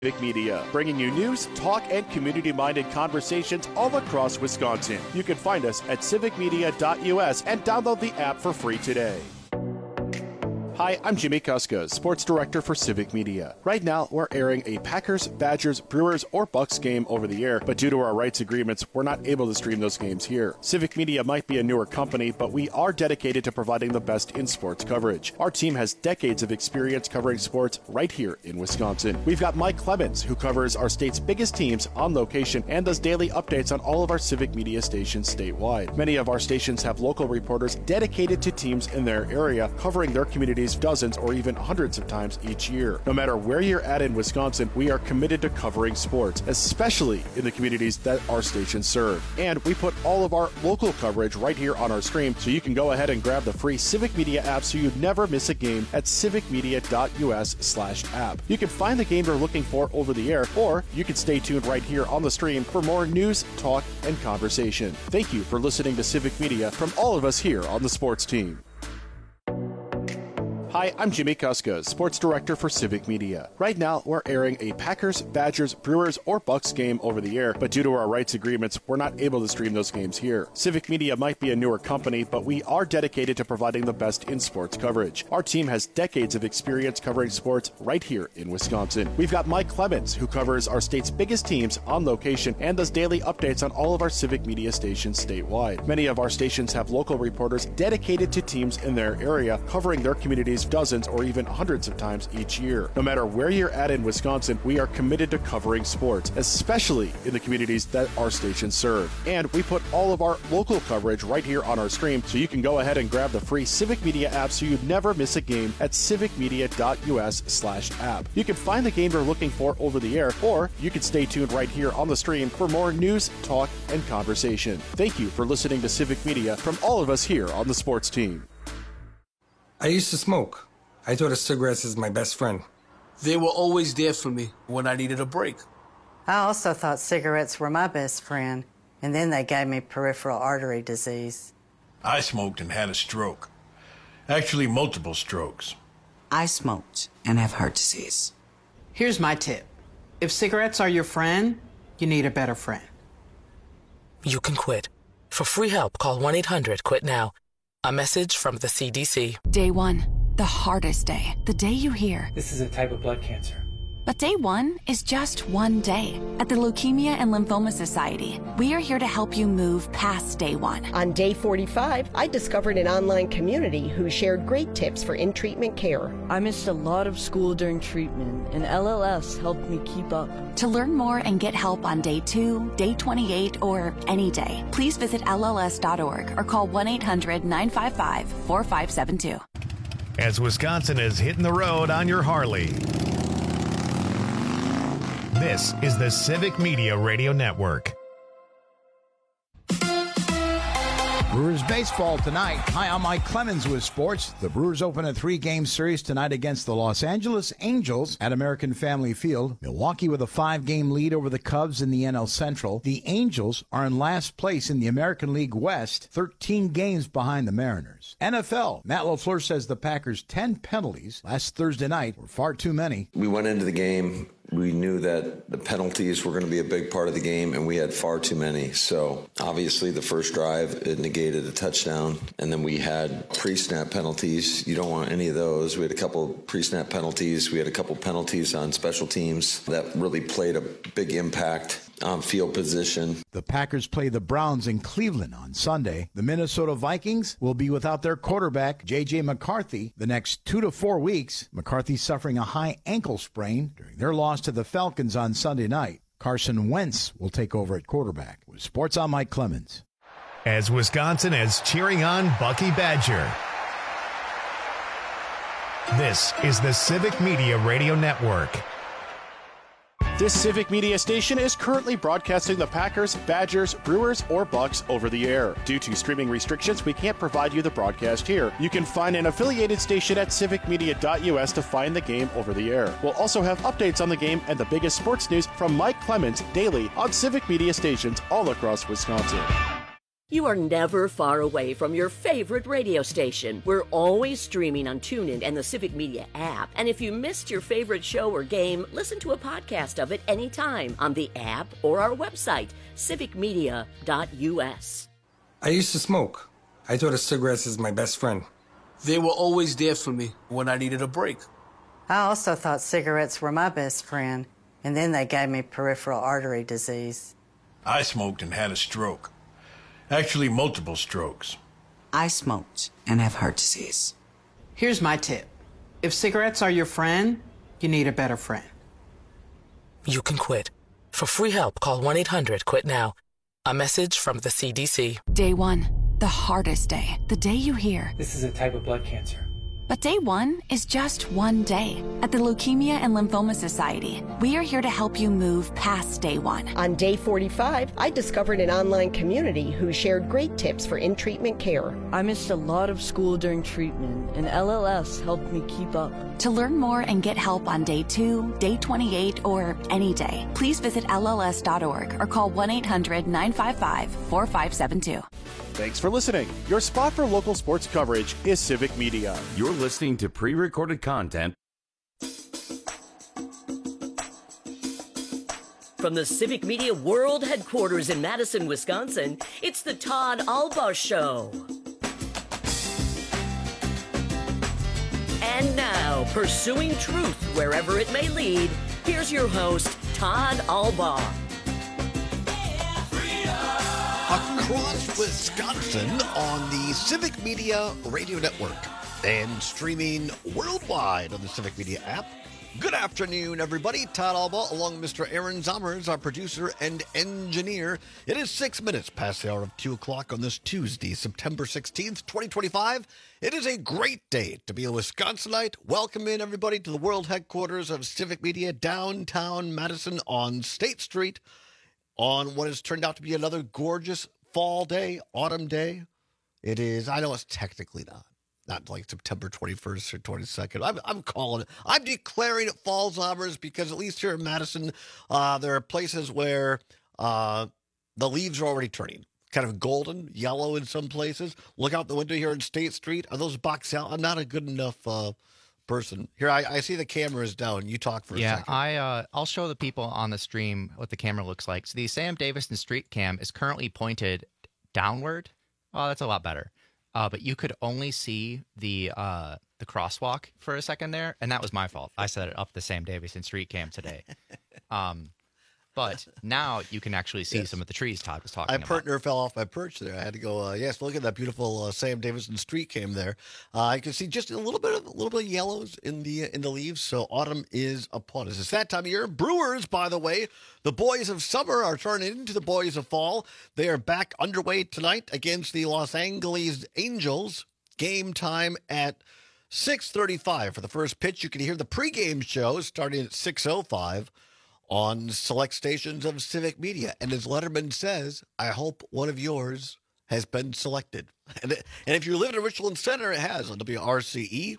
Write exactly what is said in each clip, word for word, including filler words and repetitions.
Civic Media, bringing you news, talk, and community-minded conversations all across Wisconsin. You can find us at civic media dot U S and download the app for free today. Hi, I'm Jimmy Kuska, Sports Director for Civic Media. Right now, we're airing a Packers, Badgers, Brewers, or Bucks game over the air, but due to our rights agreements, we're not able to stream those games here. Civic Media might be a newer company, but we are dedicated to providing the best in sports coverage. Our team has decades of experience covering sports right here in Wisconsin. We've got Mike Clemens, who covers our state's biggest teams on location and does daily updates on all of our Civic Media stations statewide. Many of our stations have local reporters dedicated to teams in their area, covering their communities dozens or even hundreds of times each year. No matter where you're at in Wisconsin, we are committed to covering sports, especially in the communities that our stations serve. And we put all of our local coverage right here on our stream, so you can go ahead and grab the free Civic Media app so you never miss a game at civic media dot U S slash app. You can find the game you're looking for over the air, or you can stay tuned right here on the stream for more news, talk, and conversation. Thank you for listening to Civic Media from all of us here on the sports team. Hi, I'm Jimmy Kuska, Sports Director for Civic Media. Right now, we're airing a Packers, Badgers, Brewers, or Bucks game over the air, but due to our rights agreements, we're not able to stream those games here. Civic Media might be a newer company, but we are dedicated to providing the best in sports coverage. Our team has decades of experience covering sports right here in Wisconsin. We've got Mike Clemens, who covers our state's biggest teams on location and does daily updates on all of our Civic Media stations statewide. Many of our stations have local reporters dedicated to teams in their area, covering their communities dozens or even hundreds of times each year. No matter where you're at in Wisconsin, we are committed to covering sports, especially in the communities that our stations serve. And we put all of our local coverage right here on our stream, so you can go ahead and grab the free Civic Media app so you never miss a game at civic media dot U S slash app. You can find the game you're looking for over the air, or you can stay tuned right here on the stream for more news, talk, and conversation. Thank you for listening to Civic Media from all of us here on the sports team. I used to smoke. I thought of cigarettes as my best friend. They were always there for me when I needed a break. I also thought cigarettes were my best friend, and then they gave me peripheral artery disease. I smoked and had a stroke. Actually, multiple strokes. I smoked and have heart disease. Here's my tip. If cigarettes are your friend, you need a better friend. You can quit. For free help, call one eight hundred quit now. A message from the C D C. Day one, the hardest day. The day you hear, this is a type of blood cancer. But day one is just one day. At the Leukemia and Lymphoma Society, we are here to help you move past day one. On day forty-five, I discovered an online community who shared great tips for in-treatment care. I missed a lot of school during treatment, and L L S helped me keep up. To learn more and get help on day two, day twenty-eight, or any day, please visit L L S dot org or call one eight hundred nine five five four five seven two. As Wisconsin is hitting the road on your Harley. This is the Civic Media Radio Network. Brewers baseball tonight. Hi, I'm Mike Clemens with sports. The Brewers open a three-game series tonight against the Los Angeles Angels at American Family Field. Milwaukee with a five-game lead over the Cubs in the N L Central. The Angels are in last place in the American League West, thirteen games behind the Mariners. N F L, Matt LaFleur says the Packers' ten penalties last Thursday night were far too many. We went into the game. We knew that the penalties were going to be a big part of the game, and we had far too many. So obviously the first drive, it negated a touchdown, and then we had pre-snap penalties. You don't want any of those. We had a couple pre-snap penalties. We had a couple penalties on special teams that really played a big impact on field position. The Packers play the Browns in Cleveland on Sunday. The Minnesota Vikings will be without their quarterback, J J McCarthy, the next two to four weeks. McCarthy suffering a high ankle sprain during their loss to the Falcons on Sunday night. Carson Wentz will take over at quarterback. With Sports, I'm Mike Clemens. As Wisconsin is cheering on Bucky Badger. This is the Civic Media Radio Network. This Civic Media station is currently broadcasting the Packers, Badgers, Brewers, or Bucks over the air. Due to streaming restrictions, we can't provide you the broadcast here. You can find an affiliated station at civic media dot U S to find the game over the air. We'll also have updates on the game and the biggest sports news from Mike Clemens daily on Civic Media stations all across Wisconsin. You are never far away from your favorite radio station. We're always streaming on TuneIn and the Civic Media app. And if you missed your favorite show or game, listen to a podcast of it anytime on the app or our website, civic media dot u s. I used to smoke. I thought of cigarettes as my best friend. They were always there for me when I needed a break. I also thought cigarettes were my best friend, and then they gave me peripheral artery disease. I smoked and had a stroke. Actually, multiple strokes. I smoked and have heart disease. Here's my tip. If cigarettes are your friend, you need a better friend. You can quit. For free help, call one eight hundred quit now. A message from the C D C. Day one, the hardest day. The day you hear, this is a type of blood cancer. But day one is just one day. At the Leukemia and Lymphoma Society, we are here to help you move past day one. On day forty-five, I discovered an online community who shared great tips for in-treatment care. I missed a lot of school during treatment, and L L S helped me keep up. To learn more and get help on day two, day twenty-eight, or any day, please visit L L S dot org or call one eight hundred nine five five four five seven two. Thanks for listening. Your spot for local sports coverage is Civic Media. You're listening to pre-recorded content. From the Civic Media World Headquarters in Madison, Wisconsin, it's the Todd Albaugh Show. And now, pursuing truth wherever it may lead, here's your host, Todd Albaugh. Across Wisconsin on the Civic Media Radio Network and streaming worldwide on the Civic Media app. Good afternoon, everybody. Todd Albaugh along with Mister Aaron Zommers, our producer and engineer. It is six minutes past the hour of two o'clock on this Tuesday, September sixteenth, twenty twenty-five. It is a great day to be a Wisconsinite. Welcome in, everybody, to the world headquarters of Civic Media, downtown Madison on State Street, on what has turned out to be another gorgeous fall day, autumn day. It is, I know it's technically not, not like September twenty-first or twenty-second. I'm, I'm calling it, I'm declaring it fall Zommers because at least here in Madison, uh, there are places where uh, the leaves are already turning. Kind of golden, yellow in some places. Look out the window here in State Street. Are those box out? I'm not a good enough uh, person. Here, I, I see the camera is down. You talk for a yeah, second. Yeah, I, uh, I'll show the people on the stream what the camera looks like. So the Sam Davison Street Cam is currently pointed downward. Oh, that's a lot better. Uh, but you could only see the uh, the crosswalk for a second there, and that was my fault. I set it up the Sam Davison Street Cam today. Um, but now you can actually see yes. some of the trees Todd was talking my about. My partner fell off my perch there. I had to go, uh, yes, look at that beautiful uh, Sam Davison Street Cam there. Uh, I can see just a little bit of a little bit of yellows in the in the leaves, so autumn is upon us. It's that time of year. Brewers, by the way, the boys of summer are turning into the boys of fall. They are back underway tonight against the Los Angeles Angels. Game time at six thirty-five for the first pitch. You can hear the pregame show starting at six oh five. On select stations of Civic Media. And as Letterman says, I hope one of yours has been selected. And, and if you live in Richland Center, it has on W R C E,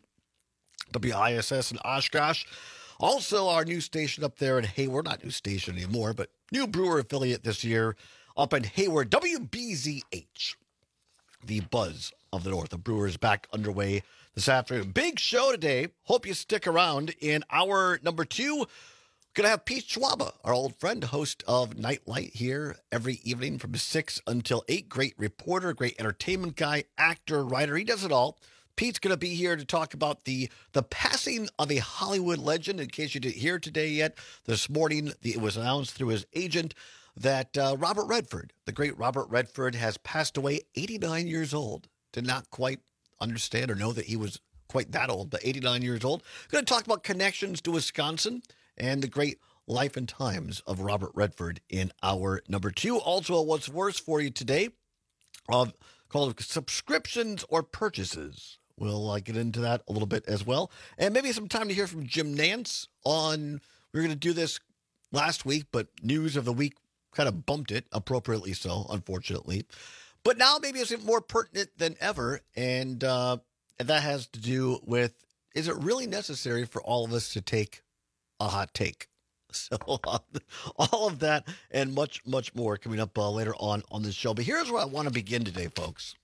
W I S S in Oshkosh. Also, our new station up there in Hayward, not new station anymore, but new Brewer affiliate this year up in Hayward, W B Z H, the buzz of the North. The Brewers back underway this afternoon. Big show today. Hope you stick around. In hour number two, going to have Pete Schwaba, our old friend, host of Nightlight here every evening from six until eight. Great reporter, great entertainment guy, actor, writer. He does it all. Pete's going to be here to talk about the the passing of a Hollywood legend. In case you didn't hear today yet, this morning the, it was announced through his agent that uh, Robert Redford, the great Robert Redford, has passed away, eighty-nine years old. Did not quite understand or know that he was quite that old, but eighty-nine years old. Going to talk about connections to Wisconsin and the great life and times of Robert Redford in our number two. Also, what's worse for you today, uh, called subscriptions or purchases. We'll uh, get into that a little bit as well. And maybe some time to hear from Jim Nance on, we were going to do this last week, but news of the week kind of bumped it, appropriately so, unfortunately. But now maybe it's more pertinent than ever, and, uh, and that has to do with, is it really necessary for all of us to take a hot take? So uh, all of that and much, much more coming up uh, later on on this show. But here's where I want to begin today, folks.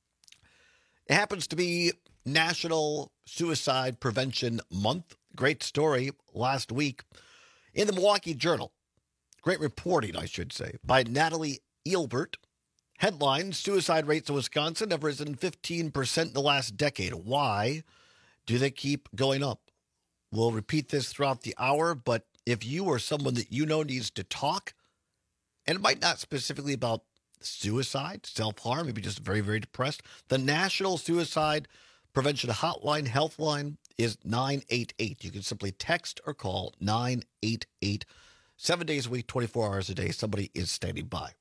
It happens to be National Suicide Prevention Month. Great story last week in the Milwaukee Journal. Great reporting, I should say, by Natalie Eilbert. Headline, suicide rates in Wisconsin have risen fifteen percent in the last decade. Why do they keep going up? We'll repeat this throughout the hour, but if you or someone that you know needs to talk, and it might not specifically about suicide, self-harm, maybe just very, very depressed, the National Suicide Prevention Hotline, Healthline is nine eight eight. You can simply text or call nine eight eight. Seven days a week, twenty-four hours a day, somebody is standing by.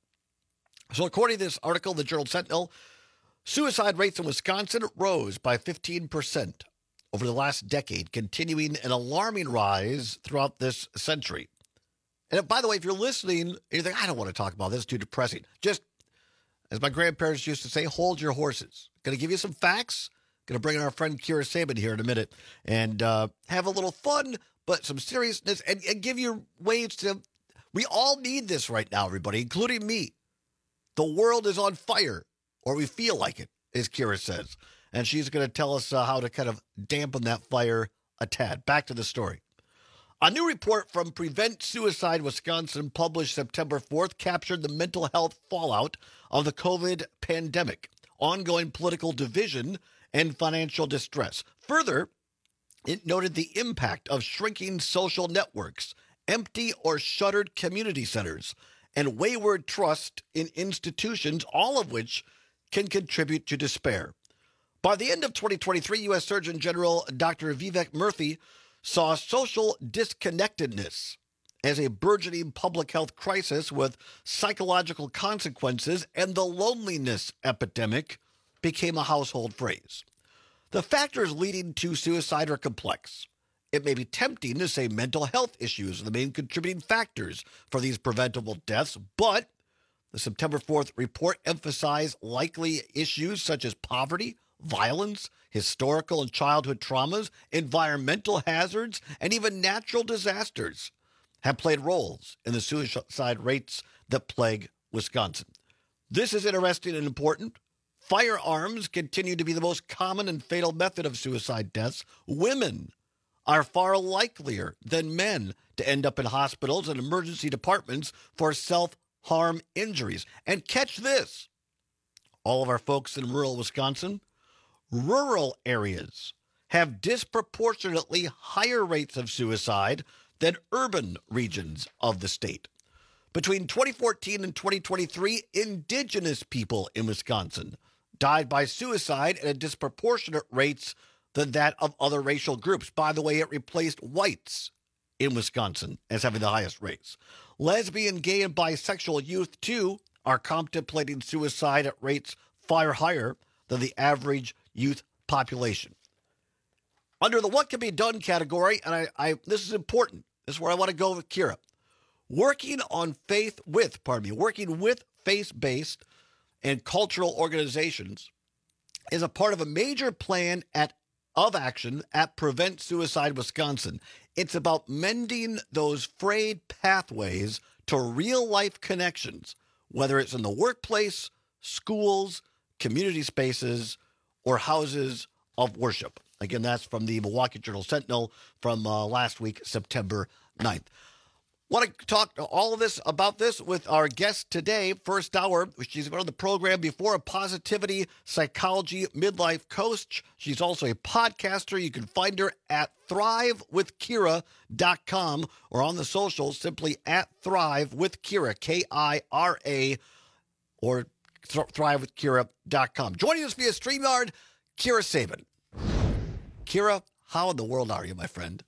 So according to this article, the Journal Sentinel, suicide rates in Wisconsin rose by fifteen percent over the last decade, continuing an alarming rise throughout this century. And by the way, if you're listening and you think, I don't want to talk about this, it's too depressing, just, as my grandparents used to say, hold your horses. Going to give you some facts. Going to bring in our friend Kira Sabin here in a minute and uh, have a little fun, but some seriousness, and, and give you ways to, we all need this right now, everybody, including me. The world is on fire, or we feel like it, as Kira says. And she's going to tell us uh, how to kind of dampen that fire a tad. Back to the story. A new report from Prevent Suicide Wisconsin, published September fourth, captured the mental health fallout of the COVID pandemic, ongoing political division, and financial distress. Further, it noted the impact of shrinking social networks, empty or shuttered community centers, and wayward trust in institutions, all of which can contribute to despair. By the end of twenty twenty-three, U S Surgeon General Doctor Vivek Murthy saw social disconnectedness as a burgeoning public health crisis with psychological consequences, and the loneliness epidemic became a household phrase. The factors leading to suicide are complex. It may be tempting to say mental health issues are the main contributing factors for these preventable deaths, but the September fourth report emphasized likely issues such as poverty, violence, historical and childhood traumas, environmental hazards, and even natural disasters have played roles in the suicide rates that plague Wisconsin. This is interesting and important. Firearms continue to be the most common and fatal method of suicide deaths. Women are far likelier than men to end up in hospitals and emergency departments for self-harm injuries. And catch this, all of our folks in rural Wisconsin, rural areas have disproportionately higher rates of suicide than urban regions of the state. Between twenty fourteen and twenty twenty-three, indigenous people in Wisconsin died by suicide at a disproportionate rates than that of other racial groups. By the way, it replaced whites in Wisconsin as having the highest rates. Lesbian, gay, and bisexual youth, too, are contemplating suicide at rates far higher than the average youth population. Under the what can be done category, and I, I this is important, this is where I want to go with Kira, working on faith with, pardon me, working with faith-based and cultural organizations is a part of a major plan at of action at Prevent Suicide Wisconsin. It's about mending those frayed pathways to real-life connections, whether it's in the workplace, schools, community spaces, or houses of worship. Again, that's from the Milwaukee Journal Sentinel from uh, last week, September ninth. Want to talk all of this about this with our guest today, first hour. She's been on the program before, a positivity psychology midlife coach. She's also a podcaster. You can find her at thrive with kira dot com or on the socials, simply at Thrive with Kira, K I R A, or thrive with kira dot com. Joining us via StreamYard, Kira Sabin. Kira, how in the world are you, my friend?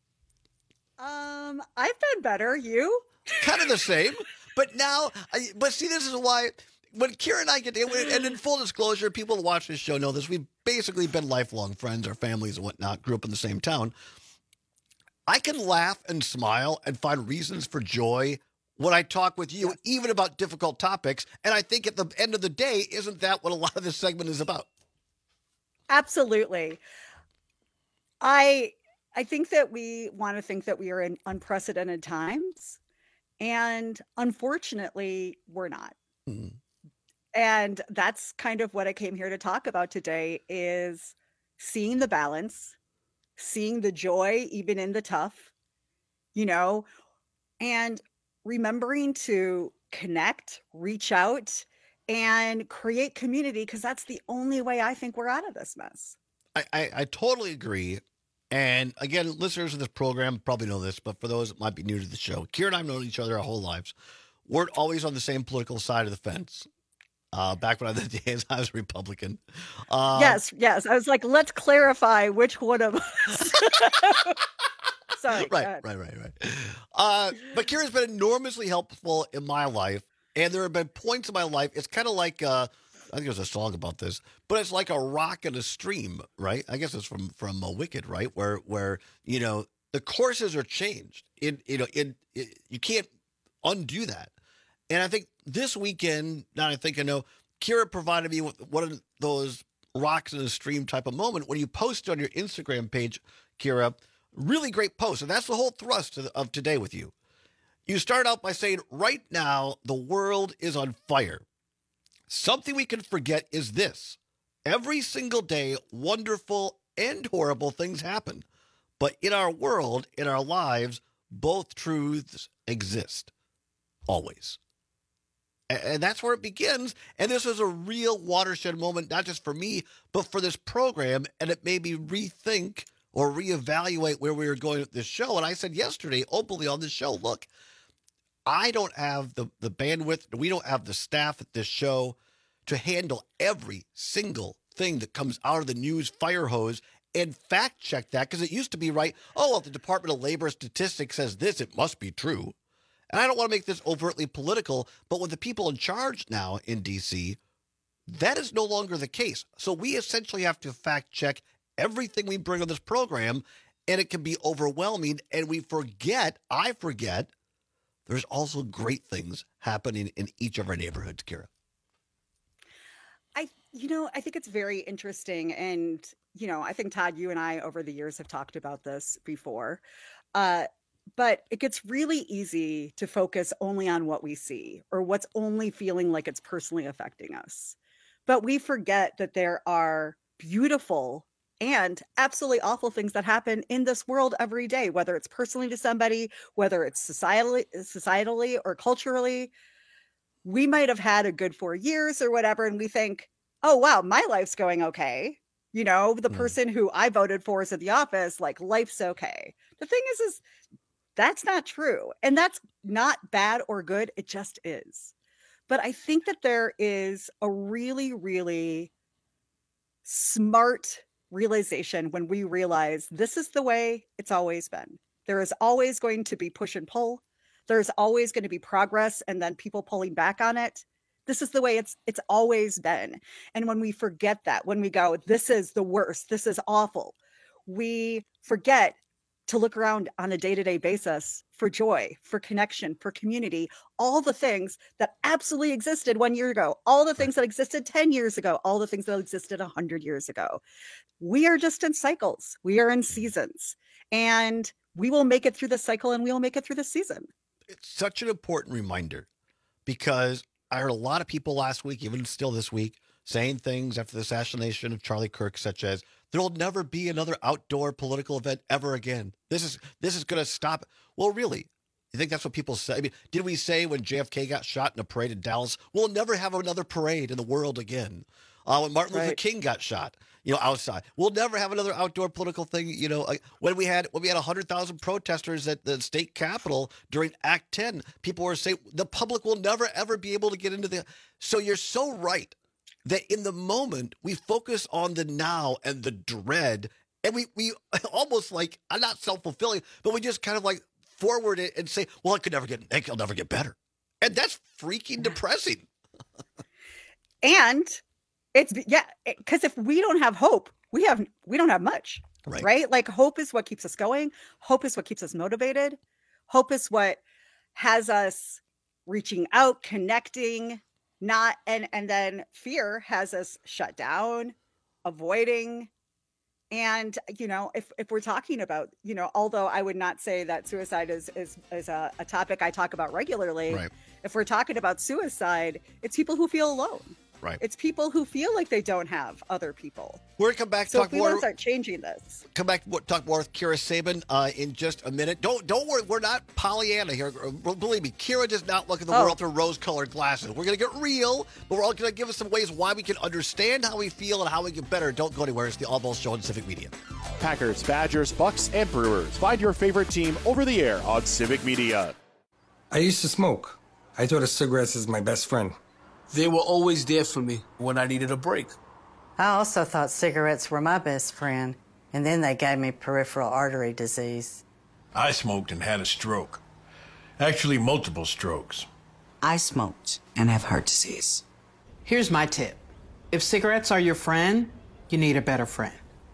Um, I've been better. You? Kind of the same, but now, I, but see, this is why when Kira and I get, and in full disclosure, people who watch this show know this, we've basically been lifelong friends, our families and whatnot, grew up in the same town. I can laugh and smile and find reasons for joy when I talk with you, even about difficult topics. And I think at the end of the day, isn't that what a lot of this segment is about? Absolutely. I I think that we want to think that we are in unprecedented times, and unfortunately, we're not. Mm-hmm. And that's kind of what I came here to talk about today, is seeing the balance, seeing the joy even in the tough, you know, and remembering to connect, reach out, and create community, because that's the only way I think we're out of this mess. I, I, I totally agree. And again, listeners of this program probably know this, but for those that might be new to the show, Kira and I have known each other our whole lives. We're always on the same political side of the fence. Uh, back when I, the days I was a Republican. Uh, yes, yes. I was like, let's clarify which one of us. Sorry. Right, right, right, right. Uh, but Kira's been enormously helpful in my life, and there have been points in my life. It's kind of like uh, I think there's a song about this, but it's like a rock in a stream, right? I guess it's from from uh, Wicked, right? Where where you know the courses are changed. It you know it, it you can't undo that. And I think this weekend, now I think I know, Kira provided me with one of those rocks in a stream type of moment when you post on your Instagram page, Kira. Really great post. And that's the whole thrust of, of today with you. You start out by saying, right now, the world is on fire. Something we can forget is this. Every single day, wonderful and horrible things happen. But in our world, in our lives, both truths exist. Always. And that's where it begins. And this was a real watershed moment, not just for me, but for this program. And it made me rethink or reevaluate where we were going with this show. And I said yesterday, openly on this show, look, I don't have the, the bandwidth, we don't have the staff at this show to handle every single thing that comes out of the news fire hose and fact check that, because it used to be right, oh, well, the Department of Labor Statistics says this, it must be true. And I don't want to make this overtly political, but with the people in charge now in D C, that is no longer the case. So we essentially have to fact check everything we bring on this program, and it can be overwhelming. And we forget, I forget, there's also great things happening in each of our neighborhoods, Kira. I, you know, I think it's very interesting. And, you know, I think, Todd, you and I over the years have talked about this before. Uh, But it gets really easy to focus only on what we see or what's only feeling like it's personally affecting us. But we forget that there are beautiful and absolutely awful things that happen in this world every day, whether it's personally to somebody, whether it's societally, societally or culturally. We might have had a good four years or whatever, and we think, oh, wow, my life's going okay. You know, the mm. person who I voted for is at the office, like, life's okay. The thing is, is that's not true. And that's not bad or good. It just is. But I think that there is a really, really smart realization when we realize this is the way it's always been. There is always going to be push and pull. There's always going to be progress and then people pulling back on it. This is the way it's it's always been. And when we forget that, when we go, this is the worst, this is awful, we forget to look around on a day-to-day basis for joy, for connection, for community, all the things that absolutely existed one year ago, all the things that existed ten years ago, all the things that existed one hundred years ago. We are just in cycles. We are in seasons. And we will make it through the cycle and we will make it through the season. It's such an important reminder, because I heard a lot of people last week, even still this week, saying things after the assassination of Charlie Kirk, such as, there'll never be another outdoor political event ever again. This is this is going to stop. Well, really? You think that's what people say? I mean, did we say when J F K got shot in a parade in Dallas, we'll never have another parade in the world again? Uh, when Martin right. Luther King got shot, you know, outside, we'll never have another outdoor political thing. You know, like when we had when we had a hundred thousand protesters at the state capitol during Act ten, people were saying the public will never ever be able to get into the. So you're so right that in the moment we focus on the now and the dread, and we we almost like, I'm not self-fulfilling, but we just kind of like forward it and say, well, it could never get, it'll never get better, and that's freaking depressing. And it's yeah, because if we don't have hope, we have we don't have much, right. right? Like hope is what keeps us going. Hope is what keeps us motivated. Hope is what has us reaching out, connecting. Not and and then fear has us shut down, avoiding, And, you know, if, if we're talking about, you know, although I would not say that suicide is, is, is a, a topic I talk about regularly, Right. if we're talking about suicide, it's people who feel alone. Right. It's people who feel like they don't have other people. We're going to come back to So talk if we more. want to start changing this. Come back to talk more with Kira Sabin uh, in just a minute. Don't don't worry, we're not Pollyanna here. Believe me, Kira does not look at the Oh. world through rose-colored glasses. We're going to get real, but we're all going to give us some ways why we can understand how we feel and how we get better. Don't go anywhere. It's the All Balls Show on Civic Media. Packers, Badgers, Bucks, and Brewers. Find your favorite team over the air on Civic Media. I used to smoke. I thought of cigarettes as my best friend. They were always there for me when I needed a break. I also thought cigarettes were my best friend, and then they gave me peripheral artery disease. I smoked and had a stroke. Actually, multiple strokes. I smoked and have heart disease. Here's my tip. If cigarettes are your friend, you need a better friend.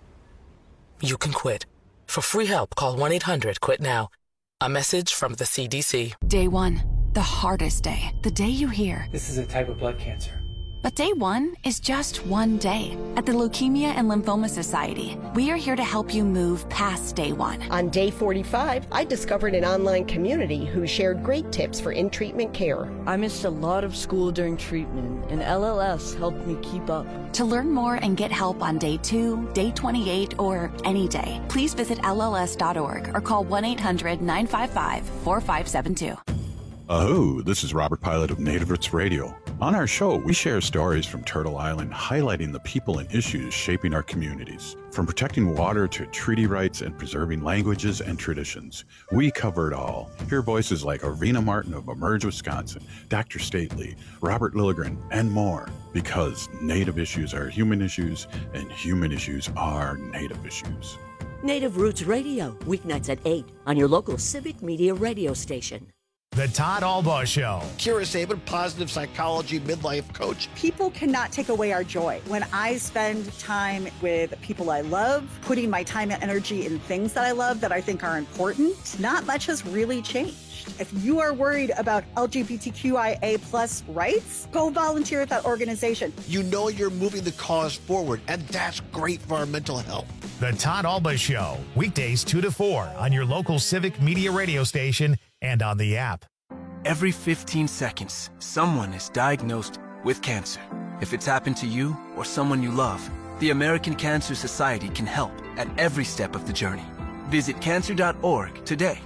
You can quit. For free help, call one eight hundred quit now. A message from the C D C. Day one, the hardest day. The day you hear. This is a type of blood cancer. But day one is just one day. At the Leukemia and Lymphoma Society, we are here to help you move past day one. On day forty-five, I discovered an online community who shared great tips for in-treatment care. I missed a lot of school during treatment, and L L S helped me keep up. To learn more and get help on day two, day twenty-eight, or any day, please visit L L S dot org or call one eight hundred nine five five four five seven two. Aho, this is Robert Pilot of Native Roots Radio. On our show, we share stories from Turtle Island highlighting the people and issues shaping our communities. From protecting water to treaty rights and preserving languages and traditions, we cover it all. Hear voices like Arvina Martin of Emerge Wisconsin, Doctor Stately, Robert Lilligren, and more. Because Native issues are human issues, and human issues are Native issues. Native Roots Radio, weeknights at eight on your local Civic Media radio station. The Todd Albaugh Show. Kira Sabin, positive psychology midlife coach. People cannot take away our joy. When I spend time with people I love, putting my time and energy in things that I love that I think are important, not much has really changed. If you are worried about L G B T Q I A plus rights, go volunteer at that organization. You know you're moving the cause forward, and that's great for our mental health. The Todd Albaugh Show, weekdays two to four on your local Civic Media radio station and on the app. Every fifteen seconds, someone is diagnosed with cancer. If it's happened to you or someone you love, the American Cancer Society can help at every step of the journey. Visit cancer dot org today.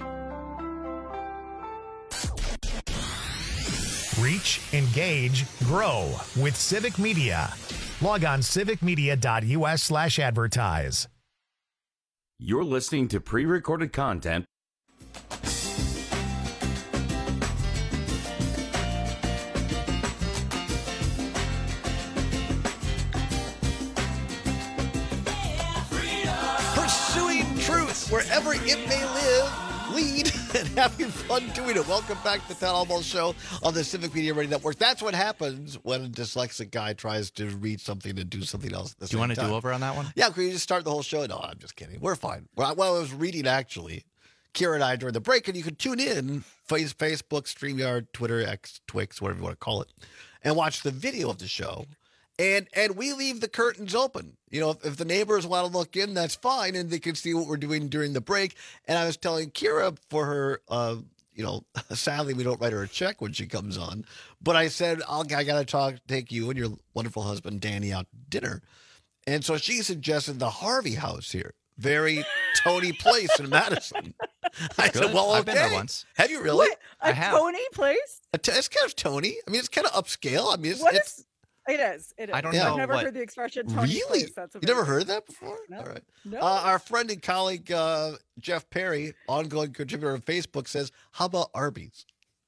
Reach, engage, grow with Civic Media. Log on civic media dot u s slash advertise. You're listening to pre-recorded content. Pursuing truth wherever it may live, lead, and having fun doing it. Welcome back to the Todd Albaugh Show on the Civic Media Radio Network. That's what happens when a dyslexic guy tries to read something and do something else at the Do you same want to time. do over on that one? Yeah, can you just start the whole show? No, I'm just kidding. We're fine. Well, while I was reading, actually, Kira and I during the break, and you can tune in, face, Facebook, StreamYard, Twitter, X, Twix, whatever you want to call it, and watch the video of the show. And and we leave the curtains open. You know, if, if the neighbors want to look in, that's fine, and they can see what we're doing during the break. And I was telling Kira for her, uh, you know, sadly we don't write her a check when she comes on, but I said, I'll, I got to talk, take you and your wonderful husband Danny out to dinner. And so she suggested the Harvey House here. Very Tony Place in Madison. I Good. said, well, okay. I've been there once. Have you really? What? A I have. Tony place? A t- it's kind of Tony. I mean, it's kind of upscale. I mean, it's, What it's is? It is. It is. I don't I've know never what- heard the expression Tony really. place. That's You never amazing. heard that before? No. All right. No. Uh, our friend and colleague uh, Jeff Perry, ongoing contributor on Facebook, says, "How about Arby's?"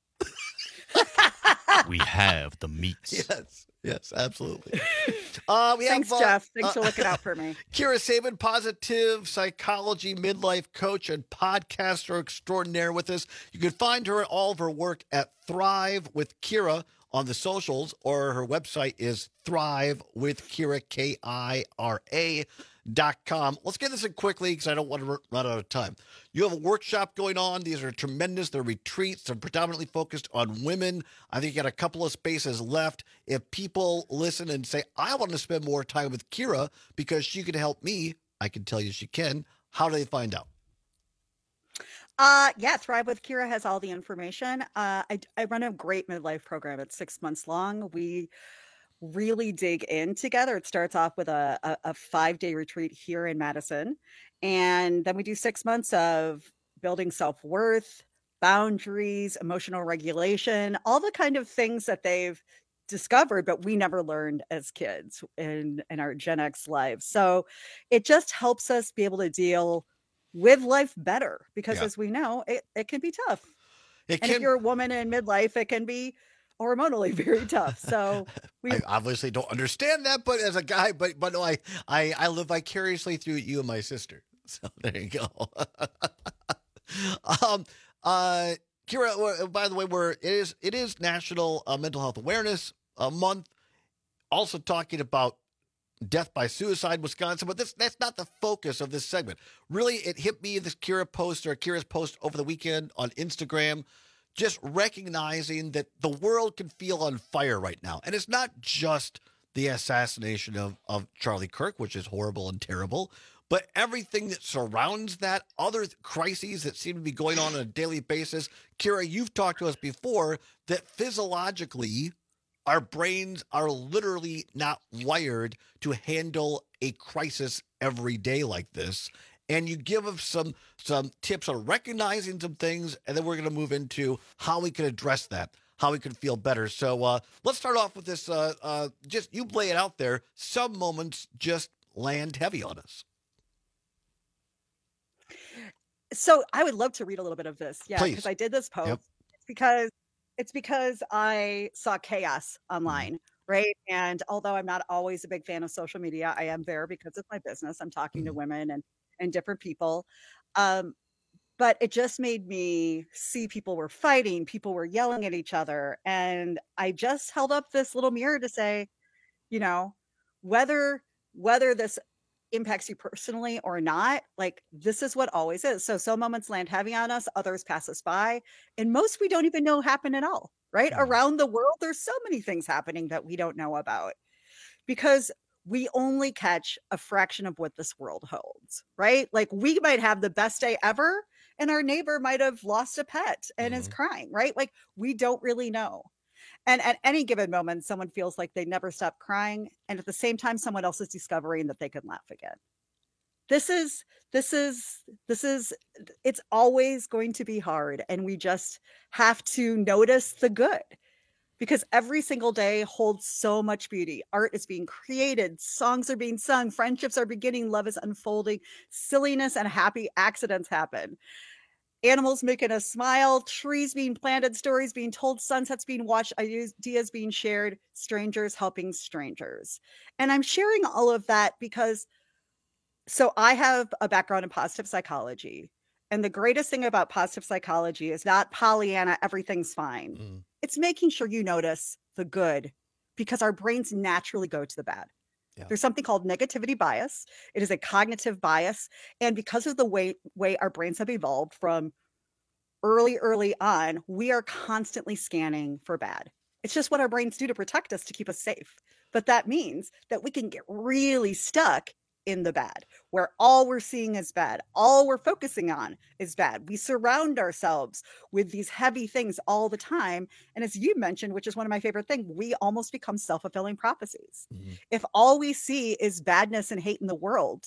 We have the meats. Yes. Yes, absolutely. Uh, we Thanks, have, uh, Jeff. Thanks uh, for looking out for me. Kira Sabin, positive psychology midlife coach and podcaster extraordinaire with us. You can find her and all of her work at Thrive with Kira on the socials, or her website is Thrive with Kira, K I R A dot com. Let's get this in quickly because I don't want to run out of time. You have a workshop going on. These are tremendous. They're retreats. They're predominantly focused on women. I think you got a couple of spaces left. If people listen and say, I want to spend more time with Kira because she can help me, I can tell you she can. How do they find out? Uh, yeah, Thrive with Kira has all the information. Uh, I, I run a great midlife program. It's six months long. We really dig in together. It starts off with a, a, a five-day retreat here in Madison. And then we do six months of building self-worth, boundaries, emotional regulation, all the kind of things that they've discovered, but we never learned as kids in, in our Gen X lives. So it just helps us be able to deal with life better because Yeah. as we know, it, it can be tough. It and can- if you're a woman in midlife, it can be hormonally very tough. So we I obviously don't understand that, but as a guy, but but no, I I, I live vicariously through you and my sister. So there you go. um, uh, Kira, uh, by the way, we're it is it is National uh, Mental Health Awareness uh, Month. Also talking about death by suicide, Wisconsin, but this that's not the focus of this segment. Really, it hit me this Kira post or Kira's post over the weekend on Instagram. Just recognizing that the world can feel on fire right now. And it's not just the assassination of, of Charlie Kirk, which is horrible and terrible, but everything that surrounds that, other crises that seem to be going on on a daily basis. Kira, you've talked to us before that physiologically, our brains are literally not wired to handle a crisis every day like this. And you give us some some tips on recognizing some things, and then we're going to move into how we can address that, how we can feel better. So uh, let's start off with this. Uh, uh, just you lay it out there. Some moments just land heavy on us. So I would love to read a little bit of this. Yeah, Please. because I did this post. Yep. It's because it's because I saw chaos online, right? And although I'm not always a big fan of social media, I am there because of my business. I'm talking to women and and different people. Um, but it just made me see people were fighting, people were yelling at each other. And I just held up this little mirror to say, you know, whether whether this impacts you personally or not, like this is what always is. So some moments land heavy on us, others pass us by, and most we don't even know happen at all, right? Around the world, there's so many things happening that we don't know about because we only catch a fraction of what this world holds, right? Like we might have the best day ever and our neighbor might have lost a pet and is crying, right? Like we don't really know. And at any given moment, someone feels like they never stop crying. And at the same time, someone else is discovering that they can laugh again. This is, this is, this is, it's always going to be hard. And we just have to notice the good because every single day holds so much beauty. Art is being created, songs are being sung, friendships are beginning, love is unfolding, silliness and happy accidents happen. Animals making us smile, trees being planted, stories being told, sunsets being watched, ideas being shared, strangers helping strangers. And I'm sharing all of that because, so I have a background in positive psychology. And the greatest thing about positive psychology is not Pollyanna, everything's fine. Mm. It's making sure you notice the good because our brains naturally go to the bad. Yeah. There's something called negativity bias. It is a cognitive bias. And because of the way, way our brains have evolved from early, early on, we are constantly scanning for bad. It's just what our brains do to protect us, to keep us safe. But that means that we can get really stuck in the bad, where all we're seeing is bad. All we're focusing on is bad. We surround ourselves with these heavy things all the time. And as you mentioned, which is one of my favorite things, we almost become self-fulfilling prophecies. Mm-hmm. If all we see is badness and hate in the world,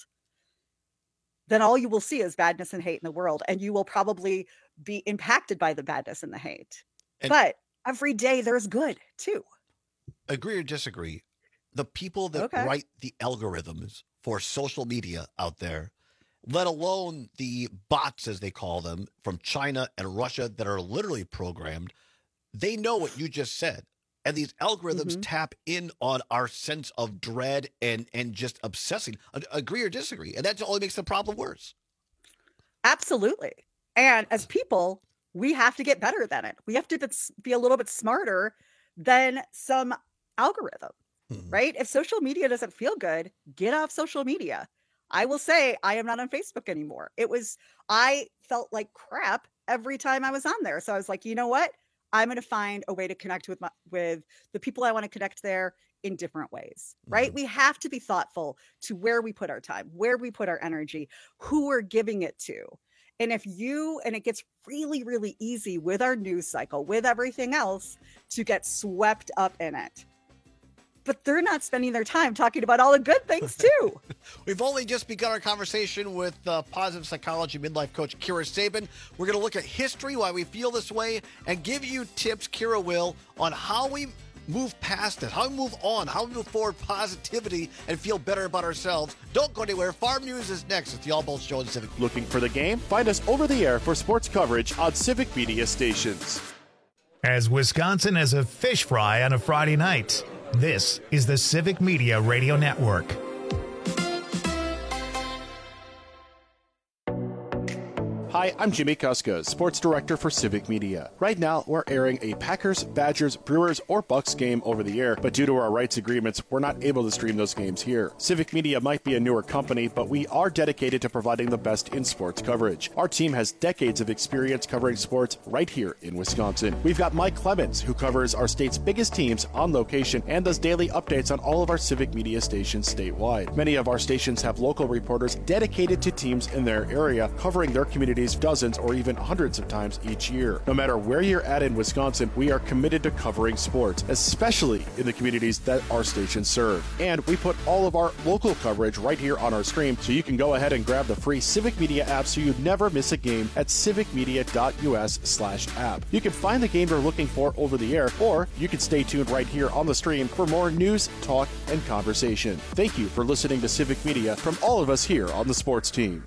then all you will see is badness and hate in the world. And you will probably be impacted by the badness and the hate. And but every day there's good too. Agree or disagree? The people that okay. write the algorithms for social media out there, let alone the bots, as they call them, from China and Russia that are literally programmed, they know what you just said. And these algorithms mm-hmm. tap in on our sense of dread and, and just obsessing. Agree or disagree? And that only makes the problem worse. Absolutely. And as people, we have to get better than it. We have to be a little bit smarter than some algorithm. Hmm. Right? If social media doesn't feel good, get off social media. I will say I am not on Facebook anymore. It was, I felt like crap every time I was on there. So I was like, you know what? I'm going to find a way to connect with my, with the people I want to connect there in different ways, right? Mm-hmm. We have to be thoughtful to where we put our time, where we put our energy, who we're giving it to. And if you, and it gets really, really easy with our news cycle, with everything else, to get swept up in it. But they're not spending their time talking about all the good things too. We've only just begun our conversation with uh, positive psychology midlife coach Kira Sabin. We're going to look at history, why we feel this way, and give you tips, Kira will, on how we move past it, how we move on, how we move forward positivity and feel better about ourselves. Don't go anywhere. Farm News is next. It's the All Bolts Show on Civic. Looking for the game? Find us over the air for sports coverage on Civic Media stations. As Wisconsin has a fish fry on a Friday night, this is the Civic Media Radio Network. Hi, I'm Jimmy Kuska, Sports Director for Civic Media. Right now, we're airing a Packers, Badgers, Brewers, or Bucks game over the air, but due to our rights agreements, we're not able to stream those games here. Civic Media might be a newer company, but we are dedicated to providing the best in sports coverage. Our team has decades of experience covering sports right here in Wisconsin. We've got Mike Clemens, who covers our state's biggest teams on location and does daily updates on all of our Civic Media stations statewide. Many of our stations have local reporters dedicated to teams in their area, covering their communities dozens or even hundreds of times each year. No matter where you're at in Wisconsin, we are committed to covering sports, especially in the communities that our stations serve. And we put all of our local coverage right here on our stream, so you can go ahead and grab the free Civic Media app so you never miss a game at civicmedia.us slash app. You can find the game you're looking for over the air, or you can stay tuned right here on the stream for more news, talk, and conversation. Thank you for listening to Civic Media from all of us here on the sports team.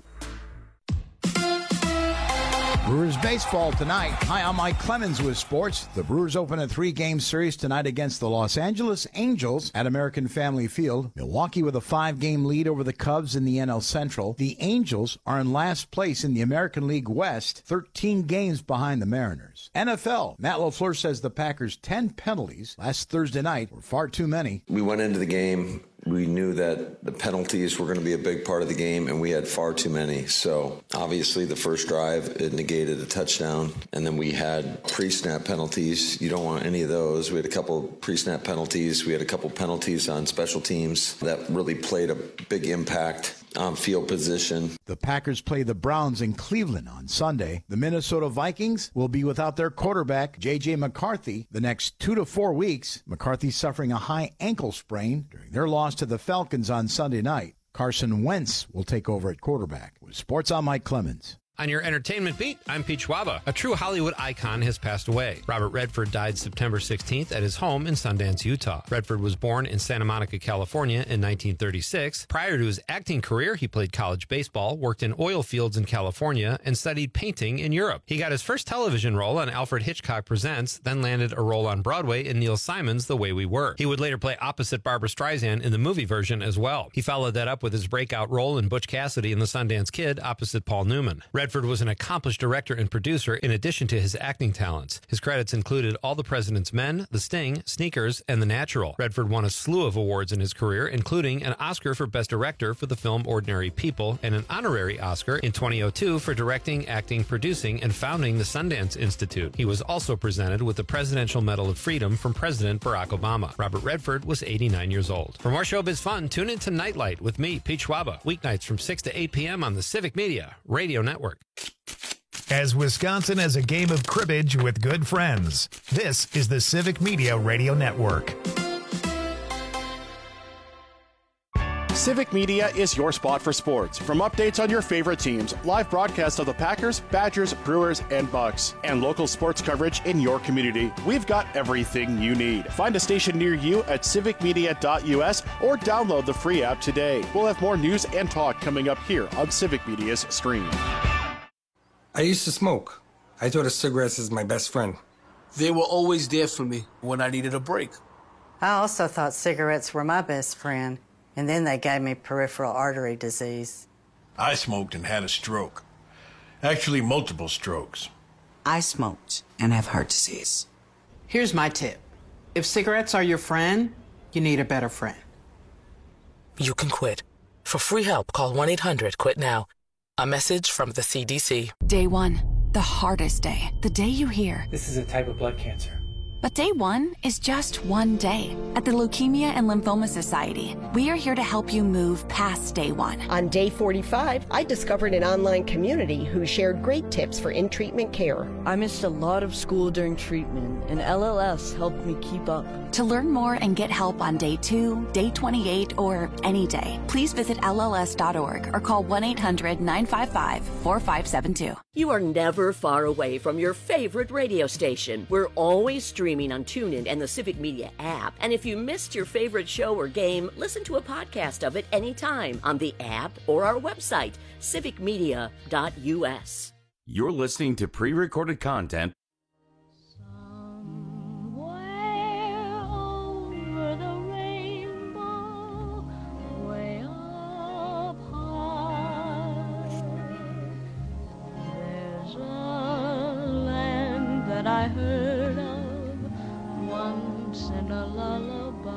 Brewers baseball tonight. Hi, I'm Mike Clemens with sports. The Brewers open a three-game series tonight against the Los Angeles Angels at American Family Field. Milwaukee with a five-game lead over the Cubs in the N L Central. The Angels are in last place in the American League West, thirteen games behind the Mariners. N F L. Matt LaFleur says the Packers' ten penalties last Thursday night were far too many. We went into the game. We knew that the penalties were going to be a big part of the game, and we had far too many. So obviously the first drive, it negated a touchdown, and then we had pre-snap penalties. You don't want any of those. We had a couple pre-snap penalties. We had a couple penalties on special teams that really played a big impact on field position. The Packers play the Browns in Cleveland on Sunday. The Minnesota Vikings will be without their quarterback, J J McCarthy, the next two to four weeks. McCarthy suffering a high ankle sprain during their loss to the Falcons on Sunday night. Carson Wentz will take over at quarterback. With Sports, I'm Mike Clemens. On your entertainment beat, I'm Pete Schwaba. A true Hollywood icon has passed away. Robert Redford died September sixteenth at his home in Sundance, Utah. Redford was born in Santa Monica, California in nineteen thirty-six. Prior to his acting career, he played college baseball, worked in oil fields in California, and studied painting in Europe. He got his first television role on Alfred Hitchcock Presents, then landed a role on Broadway in Neil Simon's The Way We Were. He would later play opposite Barbra Streisand in the movie version as well. He followed that up with his breakout role in Butch Cassidy in The Sundance Kid opposite Paul Newman. Redford was an accomplished director and producer in addition to his acting talents. His credits included All the President's Men, The Sting, Sneakers, and The Natural. Redford won a slew of awards in his career, including an Oscar for Best Director for the film Ordinary People and an honorary Oscar in twenty oh two for directing, acting, producing, and founding the Sundance Institute. He was also presented with the Presidential Medal of Freedom from President Barack Obama. Robert Redford was eighty-nine years old. For more showbiz fun, tune in to Nightlight with me, Pete Schwaba, weeknights from six to eight p.m. on the Civic Media Radio Network. As Wisconsin has a game of cribbage with good friends, this is the Civic Media Radio Network. Civic Media is your spot for sports. From updates on your favorite teams, live broadcasts of the Packers, Badgers, Brewers, and Bucks, and local sports coverage in your community, we've got everything you need. Find a station near you at civic media dot u s or download the free app today. We'll have more news and talk coming up here on Civic Media's stream. I used to smoke. I thought of cigarettes as my best friend. They were always there for me when I needed a break. I also thought cigarettes were my best friend, and then they gave me peripheral artery disease. I smoked and had a stroke. Actually, multiple strokes. I smoked and have heart disease. Here's my tip. If cigarettes are your friend, you need a better friend. You can quit. For free help, call one eight hundred quit now. A message from the C D C. Day one. The hardest day, the day you hear, "This is a type of blood cancer." but day one is just one day. At the Leukemia and Lymphoma Society, we are here to help you move past day one. On day forty-five, I discovered an online community who shared great tips for in-treatment care. I missed a lot of school during treatment, and L L S helped me keep up. To learn more and get help on day two, day twenty-eight, or any day, please visit L L S dot org or call one eight hundred nine five five four five seven two. You are never far away from your favorite radio station. We're always streaming on TuneIn and the Civic Media app. And if you missed your favorite show or game, listen to a podcast of it anytime on the app or our website, civic media dot U S. You're listening to pre-recorded content. I heard of once in a lullaby.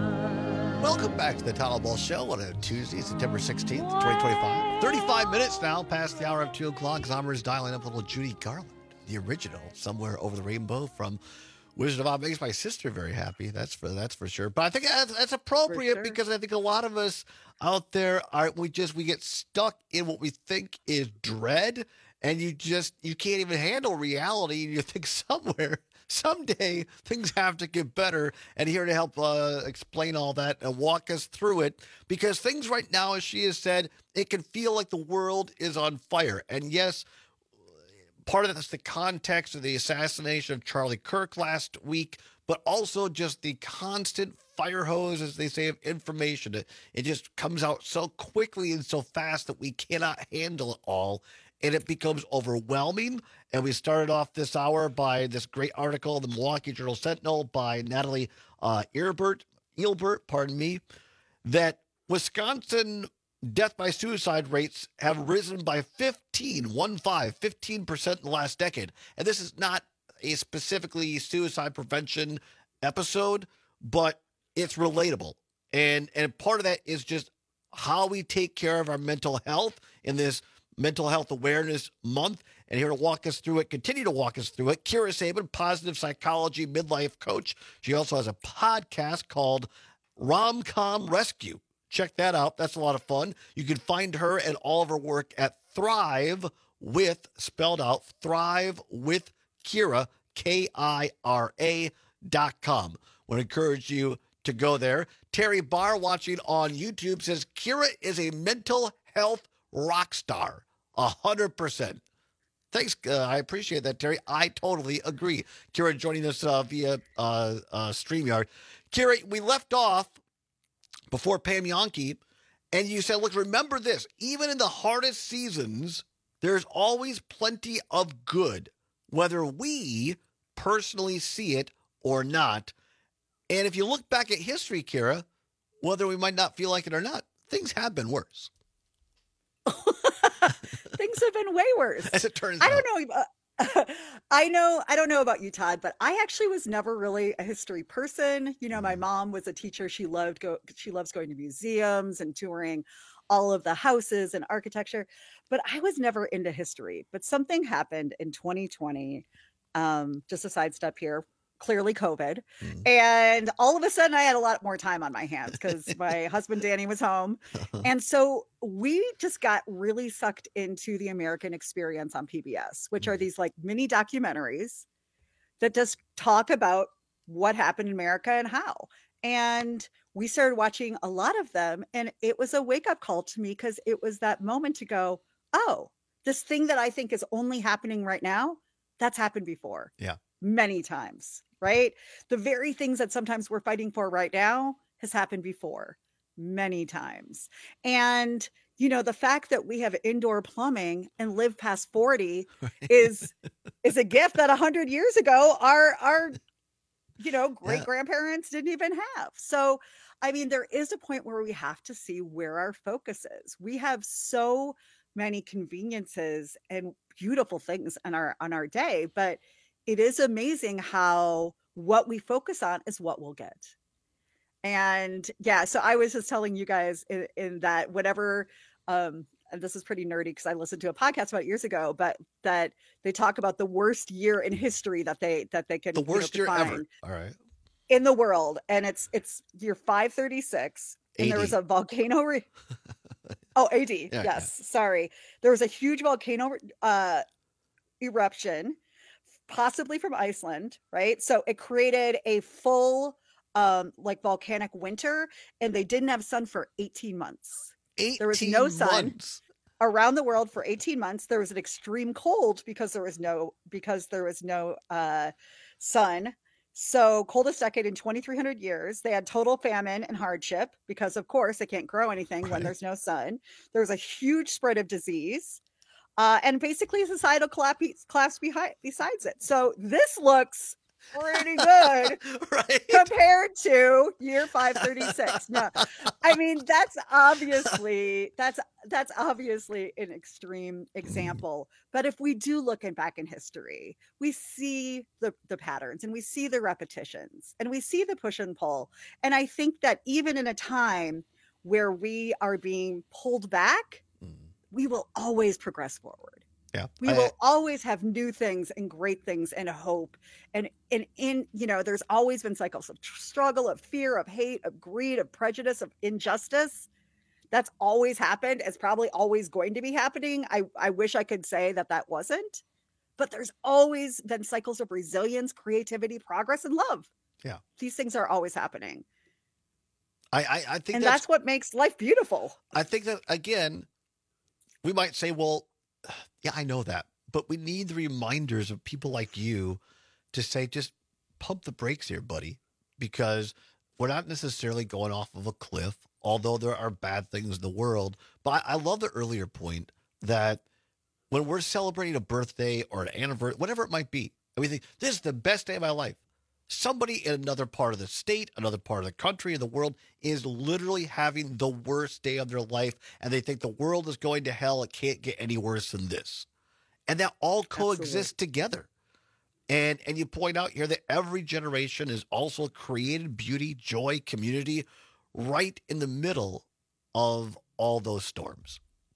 Welcome back to the Tyler Ball Show on a Tuesday, September sixteenth, twenty twenty-five. thirty-five minutes now past the hour of two o'clock. Zombers dialing up little Judy Garland, the original, Somewhere Over the Rainbow from Wizard of Oz. Makes my sister very happy. That's for that's for sure. But I think that's, that's appropriate sure. because I think a lot of us out there are we just we get stuck in what we think is dread. And you just, you can't even handle reality. And you think somewhere, someday, things have to get better. And here to help uh, explain all that and walk us through it. Because things right now, as she has said, it can feel like the world is on fire. And yes, part of that's the context of the assassination of Charlie Kirk last week, but also just the constant fire hose, as they say, of information. It, it just comes out so quickly and so fast that we cannot handle it all. And it becomes overwhelming. And we started off this hour by this great article in the Milwaukee Journal Sentinel by Natalie uh, Eilbert, Eilbert, pardon me, that Wisconsin death by suicide rates have risen by fifteen, one five, fifteen percent in the last decade. And this is not a specifically suicide prevention episode, but it's relatable. And, and part of that is just how we take care of our mental health in this Mental Health Awareness Month. And here to walk us through it, continue to walk us through it, Kira Sabin, positive psychology midlife coach. She also has a podcast called Rom-Com Rescue. Check that out. That's a lot of fun. You can find her and all of her work at Thrive with, spelled out, Thrive with Kira, K I R A dot com. I want to encourage you to go there. Terry Barr, watching on YouTube, says Kira is a mental health rock star. A hundred percent. Thanks. Uh, I appreciate that, Terry. I totally agree. Kira joining us uh, via uh, uh, StreamYard. Kira, we left off before Pam Jahnke, and you said, look, remember this. Even in the hardest seasons, there's always plenty of good, whether we personally see it or not. And if you look back at history, Kira, whether we might not feel like it or not, things have been worse. Things have been way worse. As it turns I out. don't know. Uh, I know. I don't know about you, Todd, but I actually was never really a history person. You know, my mom was a teacher. She loved go. She loves going to museums and touring all of the houses and architecture. But I was never into history. But something happened in twenty twenty. Um, just a sidestep here. Clearly COVID. Mm. And all of a sudden I had a lot more time on my hands because my husband, Danny, was home. And so we just got really sucked into the American Experience on P B S, which are these like mini documentaries that just talk about what happened in America and how. And we started watching a lot of them. And it was a wake up call to me because it was that moment to go, oh, this thing that I think is only happening right now, that's happened before. Yeah. Many times. Right? The very things that sometimes we're fighting for right now has happened before many times. And, you know, the fact that we have indoor plumbing and live past forty is, is a gift that a hundred years ago, our, our, you know, great grandparents didn't even have. So, I mean, there is a point where we have to see where our focus is. We have so many conveniences and beautiful things on our, on our day, but it is amazing how what we focus on is what we'll get. And yeah, so I was just telling you guys in, in that whatever um, and this is pretty nerdy because I listened to a podcast about it years ago, but that they talk about the worst year in history that they that they can The worst you know, year find ever. All right. in the world, and it's it's year five thirty-six, and there was a volcano. Re- oh, A D. Yeah, yes, sorry. There was a huge volcano uh, eruption, possibly from Iceland, right? So it created a full um like volcanic winter, and they didn't have sun for eighteen months. There was no sun months. around the world for eighteen months. There was an extreme cold because there was no because there was no uh sun. So coldest decade in twenty-three hundred years. They had total famine and hardship because of course they can't grow anything right. when there's no sun. There was a huge spread of disease. Uh, and basically societal collapse, collapse behind, besides it. So this looks pretty good right. compared to year five thirty-six. No, I mean, that's obviously, that's, that's obviously an extreme example. But if we do look in back in history, we see the, the patterns and we see the repetitions and we see the push and pull. And I think that even in a time where we are being pulled back, we will always progress forward. Yeah. We I, will always have new things and great things and hope. And, and in, you know, there's always been cycles of struggle, of fear, of hate, of greed, of prejudice, of injustice. That's always happened. It's probably always going to be happening. I, I wish I could say that that wasn't, but there's always been cycles of resilience, creativity, progress, and love. Yeah. These things are always happening. I, I, I think and that's, that's what makes life beautiful. I think that, again, we might say, well, yeah, I know that, but we need the reminders of people like you to say, just pump the brakes here, buddy, because we're not necessarily going off of a cliff, although there are bad things in the world. But I, I love the earlier point that when we're celebrating a birthday or an anniversary, whatever it might be, and we think, this is the best day of my life. Somebody in another part of the state, another part of the country, of the world is literally having the worst day of their life, and they think the world is going to hell. It can't get any worse than this. And that all coexists Absolutely. together. And and you point out here that every generation has also created beauty, joy, community right in the middle of all those storms.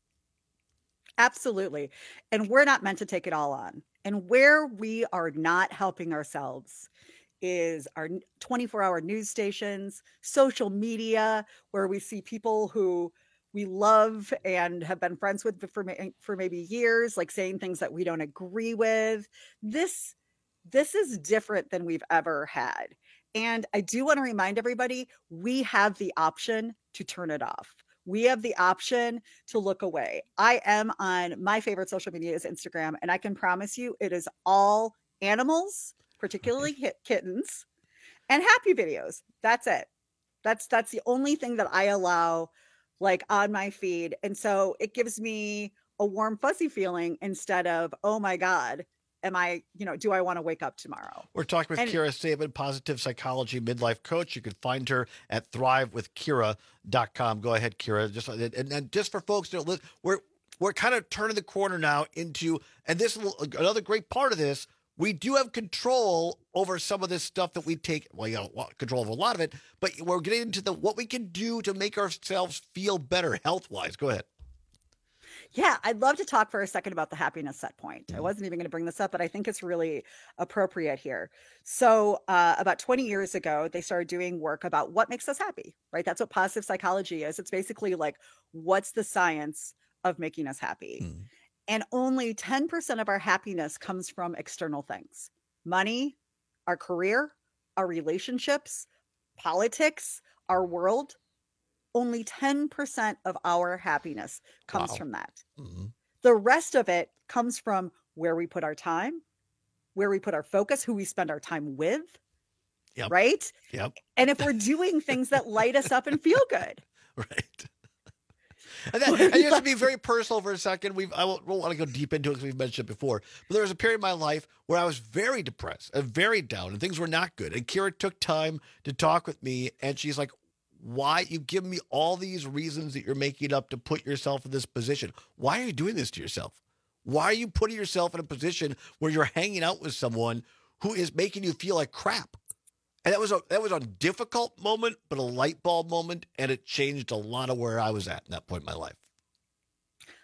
Absolutely. And we're not meant to take it all on. And where we are not helping ourselves is our twenty-four hour news stations, social media, where we see people who we love and have been friends with for, for maybe years, like saying things that we don't agree with. This, this is different than we've ever had. And I do want to remind everybody, we have the option to turn it off. We have the option to look away. I am on my favorite social media is Instagram, and I can promise you it is all animals, particularly kittens, and happy videos. That's it. That's that's the only thing that I allow like on my feed. And so it gives me a warm, fuzzy feeling instead of, oh my God, am I, you know, do I want to wake up tomorrow? We're talking with and, Kira Saban, positive psychology midlife coach. You can find her at thrive with kira dot com. Go ahead, Kira. Just and, and just for folks that we're we're kind of turning the corner now into, and this is another great part of this. We do have control over some of this stuff that we take. Well, you know, control over a lot of it, but we're getting into the what we can do to make ourselves feel better health wise. Go ahead. Yeah, I'd love to talk for a second about the happiness set point. I wasn't even going to bring this up, but I think it's really appropriate here. So uh, about twenty years ago, they started doing work about what makes us happy, right? That's what positive psychology is. It's basically like, what's the science of making us happy? Mm. And only ten percent of our happiness comes from external things: money, our career, our relationships, politics, our world. Only ten percent of our happiness comes wow. from that. Mm-hmm. The rest of it comes from where we put our time, where we put our focus, who we spend our time with, yep. right? Yep. And if we're doing things that light us up and feel good. Right. And, that, and just to be very personal for a second, we've I won't, won't want to go deep into it because we've mentioned it before, but there was a period in my life where I was very depressed and very down and things were not good. And Kira took time to talk with me, and she's like, why you give me all these reasons that you're making up to put yourself in this position? Why are you doing this to yourself? Why are you putting yourself in a position where you're hanging out with someone who is making you feel like crap? And that was a that was a difficult moment, but a light bulb moment, and it changed a lot of where I was at in that point in my life.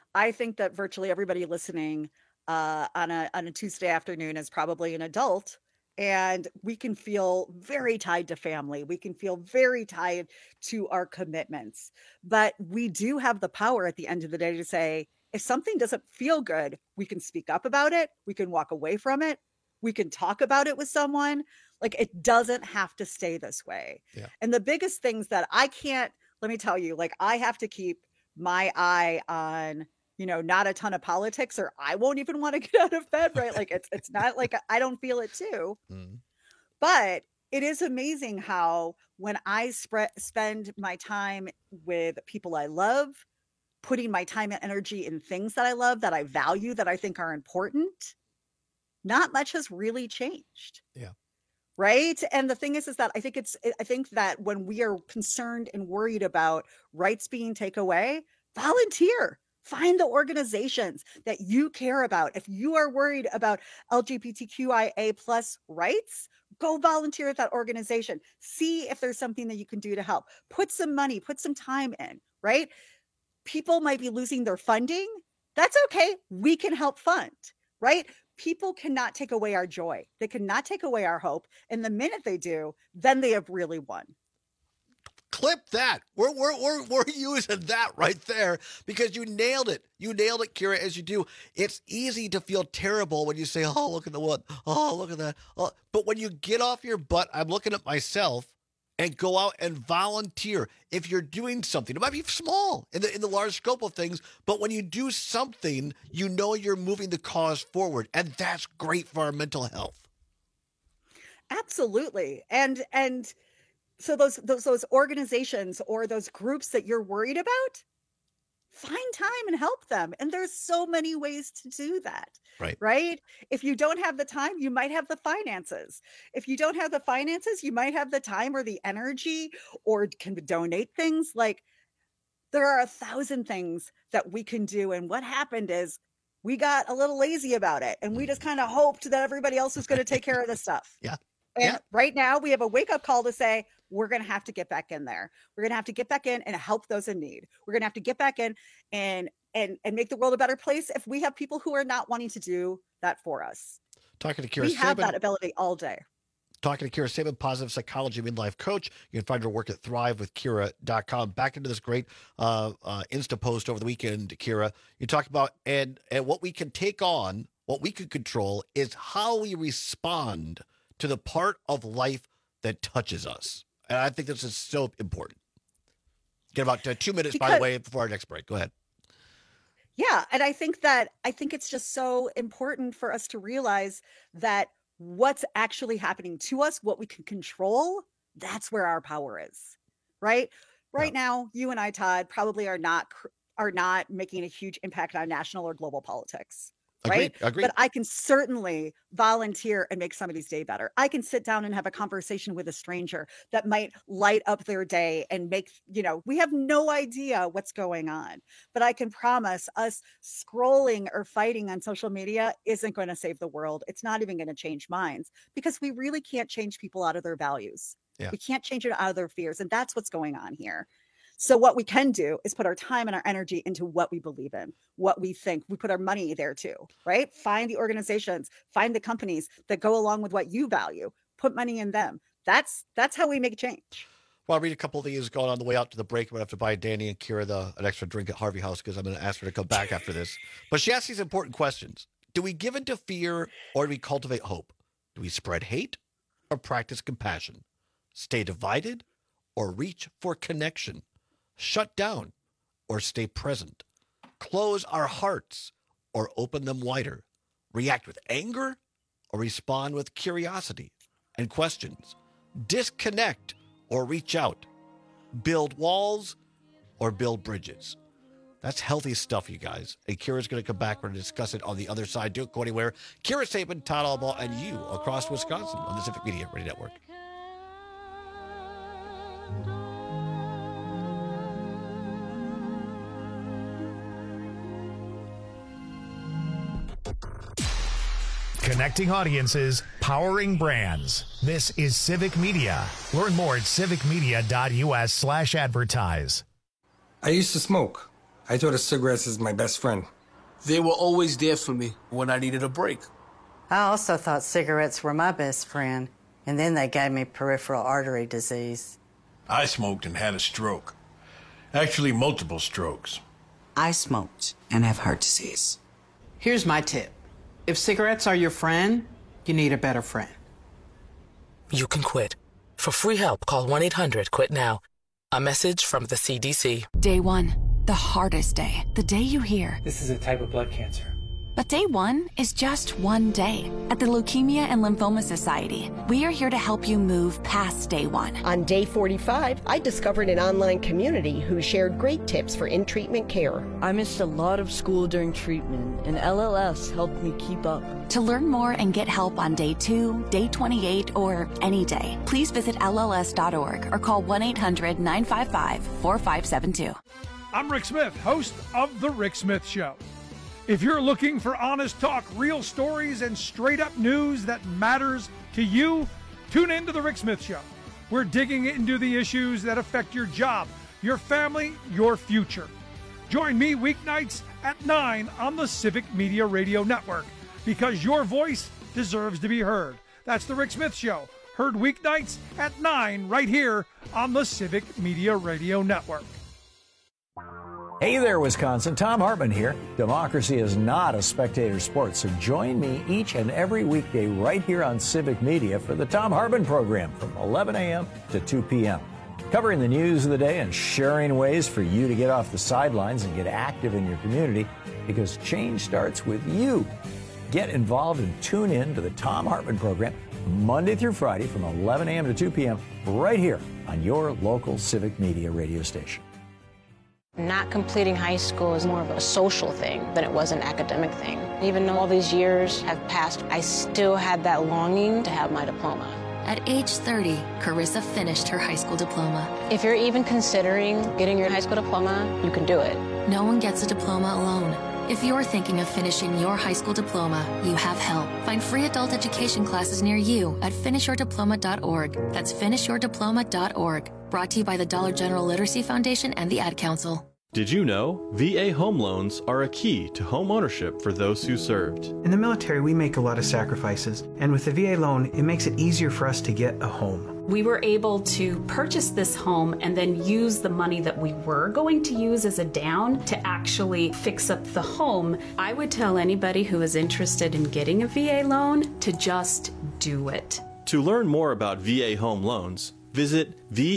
I think that virtually everybody listening uh, on a on a Tuesday afternoon is probably an adult, and we can feel very tied to family. We can feel very tied to our commitments, but we do have the power at the end of the day to say, if something doesn't feel good, we can speak up about it. We can walk away from it. We can talk about it with someone. Like, it doesn't have to stay this way. Yeah. And the biggest things that I can't, let me tell you, like, I have to keep my eye on, you know, not a ton of politics, or I won't even want to get out of bed, right? Like, it's it's not like I don't feel it too. Mm. But it is amazing how when I spread spend my time with people I love, putting my time and energy in things that I love, that I value, that I think are important, not much has really changed. Yeah. Right. And the thing is, is that I think it's, I think that when we are concerned and worried about rights being taken away, volunteer, find the organizations that you care about. If you are worried about L G B T Q I A plus rights, go volunteer at that organization. See if there's something that you can do to help. Put some money, put some time in, right? People might be losing their funding. That's okay. We can help fund, right? People cannot take away our joy. They cannot take away our hope. And the minute they do, then they have really won. Clip that. We're, we're, we're, we're using that right there because you nailed it. You nailed it, Kira, as you do. It's easy to feel terrible when you say, oh, look at the one. Oh, look at that. Oh. But when you get off your butt, I'm looking at myself, and go out and volunteer. If you're doing something, it might be small in the in the large scope of things, but when you do something, you know you're moving the cause forward, and that's great for our mental health. Absolutely. And and so those those those organizations or those groups that you're worried about, find time and help them. And there's so many ways to do that. Right. Right. If you don't have the time, you might have the finances. If you don't have the finances, you might have the time or the energy, or can donate things. Like, there are a thousand things that we can do. And what happened is we got a little lazy about it, and we just kind of hoped that everybody else was going to take care of the stuff. Yeah. And yeah. right now we have a wake up call to say, we're going to have to get back in there. We're going to have to get back in and help those in need. We're going to have to get back in and and and make the world a better place if we have people who are not wanting to do that for us. Talking to Kira We have Sabin, that ability all day. Talking to Kira Sabin, positive psychology midlife coach. You can find her work at thrive with kira dot com. Back into this great uh, uh, Insta post over the weekend, Kira. You talked about and and what we can take on, what we can control is how we respond to the part of life that touches us. And I think this is so important. Get about uh, two minutes, Because, by the way, before our next break. Go ahead. Yeah. And I think that, I think it's just so important for us to realize that what's actually happening to us, what we can control, that's where our power is. Right. Right yeah. now, you and I, Todd, probably are not, are not making a huge impact on national or global politics. Right. Agreed. Agreed. But I can certainly volunteer and make somebody's day better. I can sit down and have a conversation with a stranger that might light up their day and make, you know, we have no idea what's going on. But I can promise us scrolling or fighting on social media isn't going to save the world. It's not even going to change minds, because we really can't change people out of their values. Yeah. We can't change it out of their fears. And that's what's going on here. So what we can do is put our time and our energy into what we believe in, what we think. We put our money there too, right? Find the organizations, find the companies that go along with what you value, put money in them. That's that's how we make change. Well, I'll read a couple of these going on the way out to the break. I'm going to have to buy Danny and Kira the, an extra drink at Harvey House because I'm going to ask her to come back after this. But she asks these important questions. Do we give into fear, or do we cultivate hope? Do we spread hate or practice compassion? Stay divided or reach for connection? Shut down or stay present? Close our hearts or open them wider? React with anger or respond with curiosity and questions? Disconnect or reach out? Build walls or build bridges? That's healthy stuff, you guys. And Kira's going to come back. We're going to discuss it on the other side. Don't go anywhere. Kira Sabin, Todd Albaugh, and you across Wisconsin on the Civic Media Radio Network. Connecting audiences, powering brands. This is Civic Media. Learn more at civic media dot u s slash advertise. I used to smoke. I thought of cigarettes as my best friend. They were always there for me when I needed a break. I also thought cigarettes were my best friend, and then they gave me peripheral artery disease. I smoked and had a stroke. Actually, multiple strokes. I smoked and have heart disease. Here's my tip. If cigarettes are your friend, you need a better friend. You can quit. For free help, call one eight hundred quit now. A message from the C D C. Day one, the hardest day. The day you hear, this is a type of blood cancer. But day one is just one day. At the Leukemia and Lymphoma Society, we are here to help you move past day one. On day forty-five, I discovered an online community who shared great tips for in-treatment care. I missed a lot of school during treatment, and L L S helped me keep up. To learn more and get help on day two, day twenty-eight, or any day, please visit L L S dot org or call one eight hundred nine five five four five seven two. I'm Rick Smith, host of The Rick Smith Show. If you're looking for honest talk, real stories, and straight-up news that matters to you, tune in to The Rick Smith Show. We're digging into the issues that affect your job, your family, your future. Join me weeknights at nine on the Civic Media Radio Network, because your voice deserves to be heard. That's The Rick Smith Show, heard weeknights at nine right here on the Civic Media Radio Network. Hey there, Wisconsin. Tom Hartman here. Democracy is not a spectator sport, so join me each and every weekday right here on Civic Media for the Tom Hartman program from eleven a.m. to two p.m. Covering the news of the day and sharing ways for you to get off the sidelines and get active in your community, because change starts with you. Get involved and tune in to the Tom Hartman program Monday through Friday from eleven a.m. to two p.m. right here on your local Civic Media radio station. Not completing high school is more of a social thing than it was an academic thing. Even though all these years have passed, I still had that longing to have my diploma. At age thirty, Carissa finished her high school diploma. If you're even considering getting your high school diploma, you can do it. No one gets a diploma alone. If you're thinking of finishing your high school diploma, you have help. Find free adult education classes near you at finish your diploma dot org. That's finish your diploma dot org. Brought to you by the Dollar General Literacy Foundation and the Ad Council. Did you know V A home loans are a key to home ownership for those who served? In the military, we make a lot of sacrifices, and with the V A loan, it makes it easier for us to get a home. We were able to purchase this home and then use the money that we were going to use as a down to actually fix up the home. I would tell anybody who is interested in getting a V A loan to just do it. To learn more about V A home loans, visit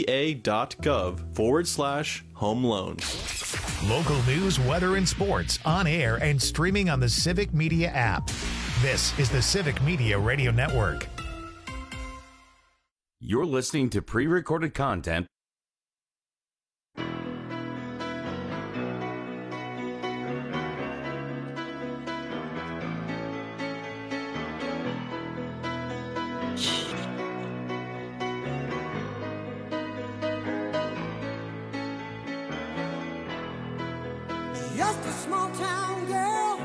va.gov forward slash home loans. Local news, weather, and sports on air and streaming on the Civic Media app. This is the Civic Media Radio Network. You're listening to pre-recorded content. Just a small town girl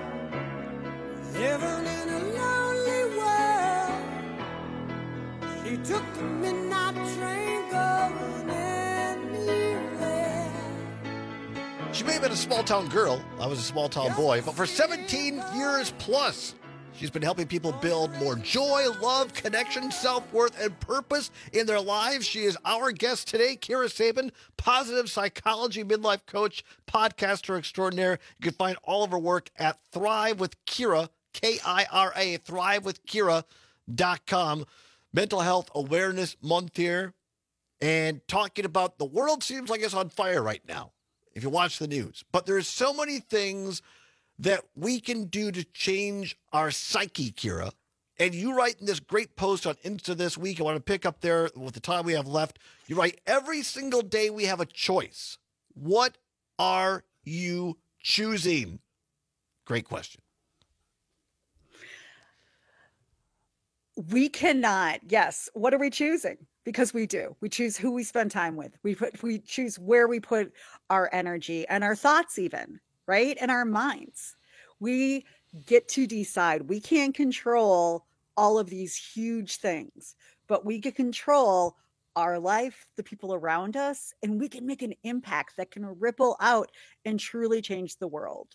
living in a lonely world. She took the midnight train going anywhere. She may have been a small town girl. I was a small town boy. But for seventeen years plus, she's been helping people build more joy, love, connection, self-worth, and purpose in their lives. She is our guest today, Kira Sabin, positive psychology midlife coach, podcaster extraordinaire. You can find all of her work at Thrive with Kira, K I R A, thrive with kira dot com. Mental Health Awareness Month here, and talking about the world seems like it's on fire right now, if you watch the news. But there's so many things that we can do to change our psyche, Kira. And you write in this great post on Insta this week, I want to pick up there with the time we have left. You write, every single day we have a choice. What are you choosing? Great question. We cannot, yes. What are we choosing? Because we do. We choose who we spend time with. We put, we choose where we put our energy and our thoughts even, right? And our minds. We get to decide. We can't control all of these huge things, but we can control our life, the people around us, and we can make an impact that can ripple out and truly change the world.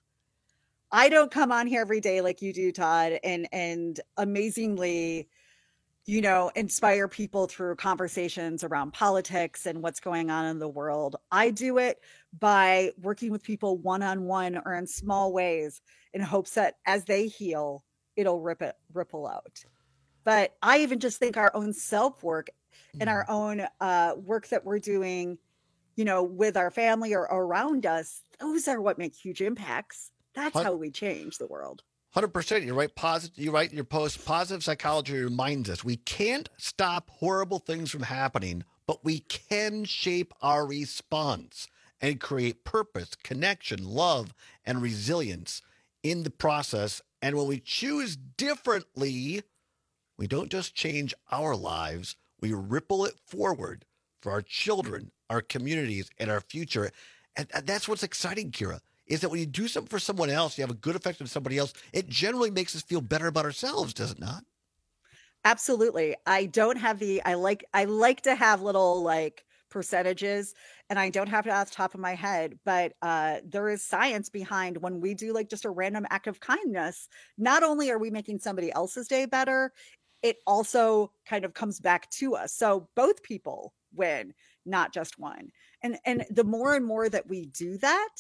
I don't come on here every day like you do, Todd, and and amazingly, you know, inspire people through conversations around politics and what's going on in the world. I do it by working with people one-on-one or in small ways in hopes that as they heal, it'll rip it, ripple out. But I even just think our own self-work and our own uh, work that we're doing, you know, with our family or around us, those are what make huge impacts. That's how we change the world. one hundred percent. You're right. Positive. You write in your post, positive psychology reminds us we can't stop horrible things from happening, but we can shape our response and create purpose, connection, love, and resilience in the process. And when we choose differently, we don't just change our lives, we ripple it forward for our children, our communities, and our future. And that's what's exciting, Kira, is that when you do something for someone else, you have a good effect on somebody else, it generally makes us feel better about ourselves, does it not? Absolutely. I don't have the, I like, I like to have little like percentages, and I don't have it off the top of my head, but uh, there is science behind when we do like just a random act of kindness. Not only are we making somebody else's day better, it also kind of comes back to us. So both people win, not just one. And, and the more and more that we do that,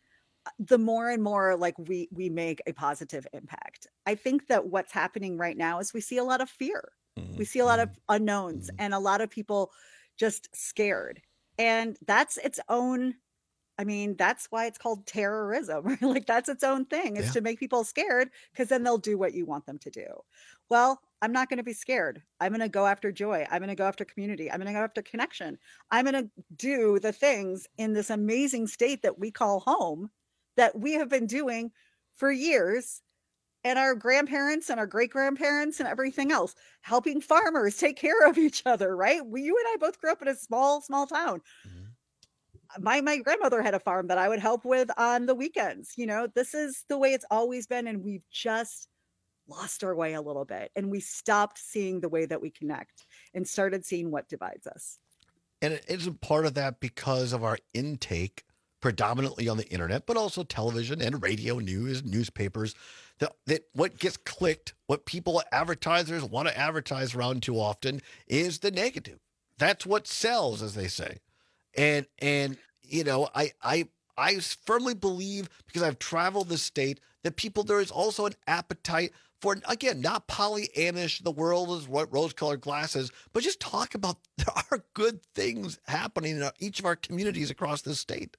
the more and more like we we make a positive impact. I think that what's happening right now is we see a lot of fear. Mm-hmm. We see a lot of unknowns, mm-hmm. and a lot of people just scared. And that's its own, I mean, that's why it's called terrorism, right? Like that's its own thing, is yeah. to make people scared, because then they'll do what you want them to do. Well, I'm not going to be scared. I'm going to go after joy. I'm going to go after community. I'm going to go after connection. I'm going to do the things in this amazing state that we call home, that we have been doing for years, and our grandparents and our great grandparents and everything else, helping farmers take care of each other, right? We, you and I both grew up in a small, small town. Mm-hmm. My, my grandmother had a farm that I would help with on the weekends. You know, this is the way it's always been. And we've just lost our way a little bit, and we stopped seeing the way that we connect and started seeing what divides us. And it isn't part of that because of our intake predominantly on the internet, but also television and radio, news, newspapers, that, that what gets clicked, what people, advertisers want to advertise around too often is the negative. That's what sells, as they say. And, and, you know, I, I, I firmly believe, because I've traveled the state, that people, there is also an appetite for, again, not Pollyannish, the world is what rose-colored glasses, but just talk about there are good things happening in our, each of our communities across this state.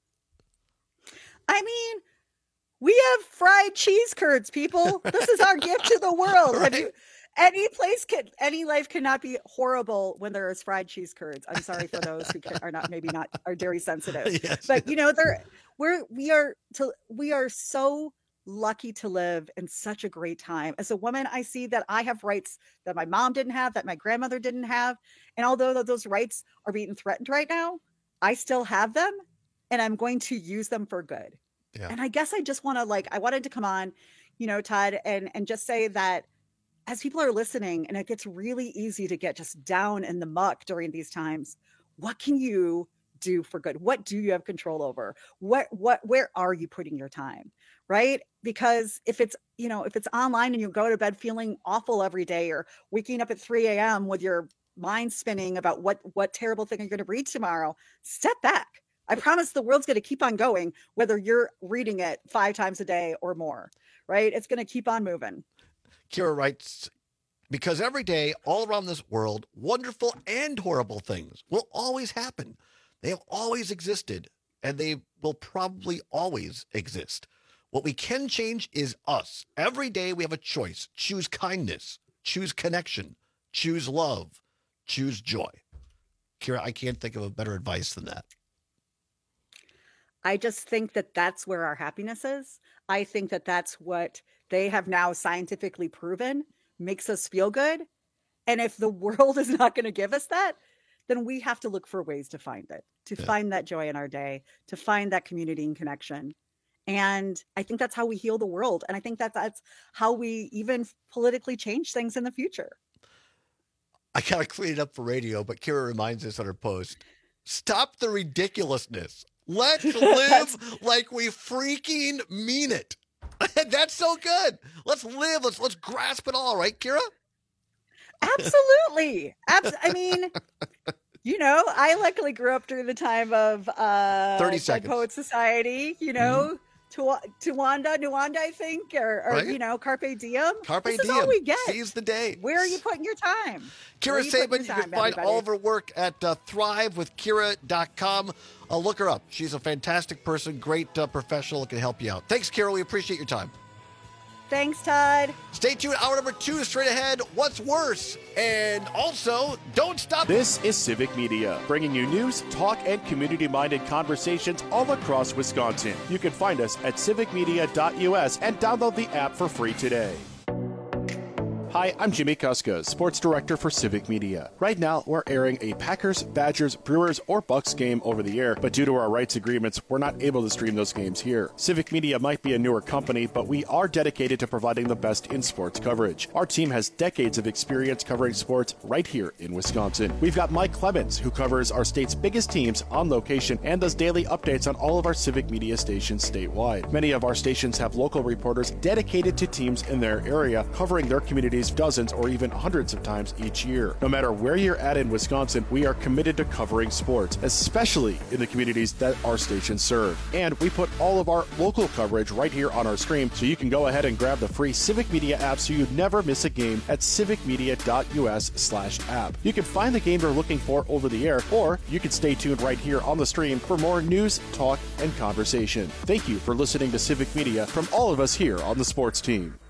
I mean, we have fried cheese curds, people. This is our gift to the world. Right? Have you, any place can, any life cannot be horrible when there is fried cheese curds. I'm sorry for those who can, are not, maybe not, are dairy sensitive, yes. But you know, there, we're, we are, to, we are so lucky to live in such a great time. As a woman, I see that I have rights that my mom didn't have, that my grandmother didn't have. And although those rights are being threatened right now, I still have them. And I'm going to use them for good. Yeah. And I guess I just want to like, I wanted to come on, you know, Todd, and, and just say that as people are listening, and it gets really easy to get just down in the muck during these times, what can you do for good? What do you have control over? What, what, where are you putting your time? Right? Because if it's, you know, if it's online and you go to bed feeling awful every day, or waking up at three a.m. with your mind spinning about what, what terrible thing you're going to read tomorrow, step back. I promise the world's going to keep on going, whether you're reading it five times a day or more, right? It's going to keep on moving. Kira writes, because every day all around this world, wonderful and horrible things will always happen. They have always existed, and they will probably always exist. What we can change is us. Every day we have a choice. Choose kindness, choose connection, choose love, choose joy. Kira, I can't think of a better advice than that. I just think that that's where our happiness is. I think that that's what they have now scientifically proven makes us feel good. And if the world is not going to give us that, then we have to look for ways to find it, to yeah. find that joy in our day, to find that community and connection. And I think that's how we heal the world. And I think that that's how we even politically change things in the future. I gotta clean it up for radio, but Kira reminds us on her post, stop the ridiculousness. Let's live like we freaking mean it. That's so good. Let's live. Let's let's grasp it all, right, Kira? Absolutely. Abs- I mean, you know, I luckily grew up during the time of uh, thirty Dead seconds. Poet Society, you know, mm-hmm. Tawanda, Nuwanda, I think, or, or Right? you know, Carpe Diem. Carpe this diem. is all we get. Seize the day. Where are you putting your time? Where are Kira you putting Saban, your you time, can find everybody? all of her work at uh, thrive with kira dot com. Uh, look her up. She's a fantastic person, great uh, professional that can help you out. Thanks, Kira. We appreciate your time. Thanks, Todd. Stay tuned. Hour number two is straight ahead. What's worse? And also, don't stop. This is Civic Media, bringing you news, talk, and community-minded conversations all across Wisconsin. You can find us at civic media dot U S and download the app for free today. Hi, I'm Jimmy Kuska, Sports Director for Civic Media. Right now, we're airing a Packers, Badgers, Brewers, or Bucks game over the air, but due to our rights agreements, we're not able to stream those games here. Civic Media might be a newer company, but we are dedicated to providing the best in sports coverage. Our team has decades of experience covering sports right here in Wisconsin. We've got Mike Clemens, who covers our state's biggest teams on location and does daily updates on all of our Civic Media stations statewide. Many of our stations have local reporters dedicated to teams in their area, covering their communities dozens or even hundreds of times each year. No matter where you're at in Wisconsin, we are committed to covering sports, especially in the communities that our stations serve. And we put all of our local coverage right here on our stream, so you can go ahead and grab the free Civic Media app so you never miss a game at civic media dot U S slash app. You can find the game you're looking for over the air, or you can stay tuned right here on the stream for more news, talk, and conversation. Thank you for listening to Civic Media from all of us here on the sports team.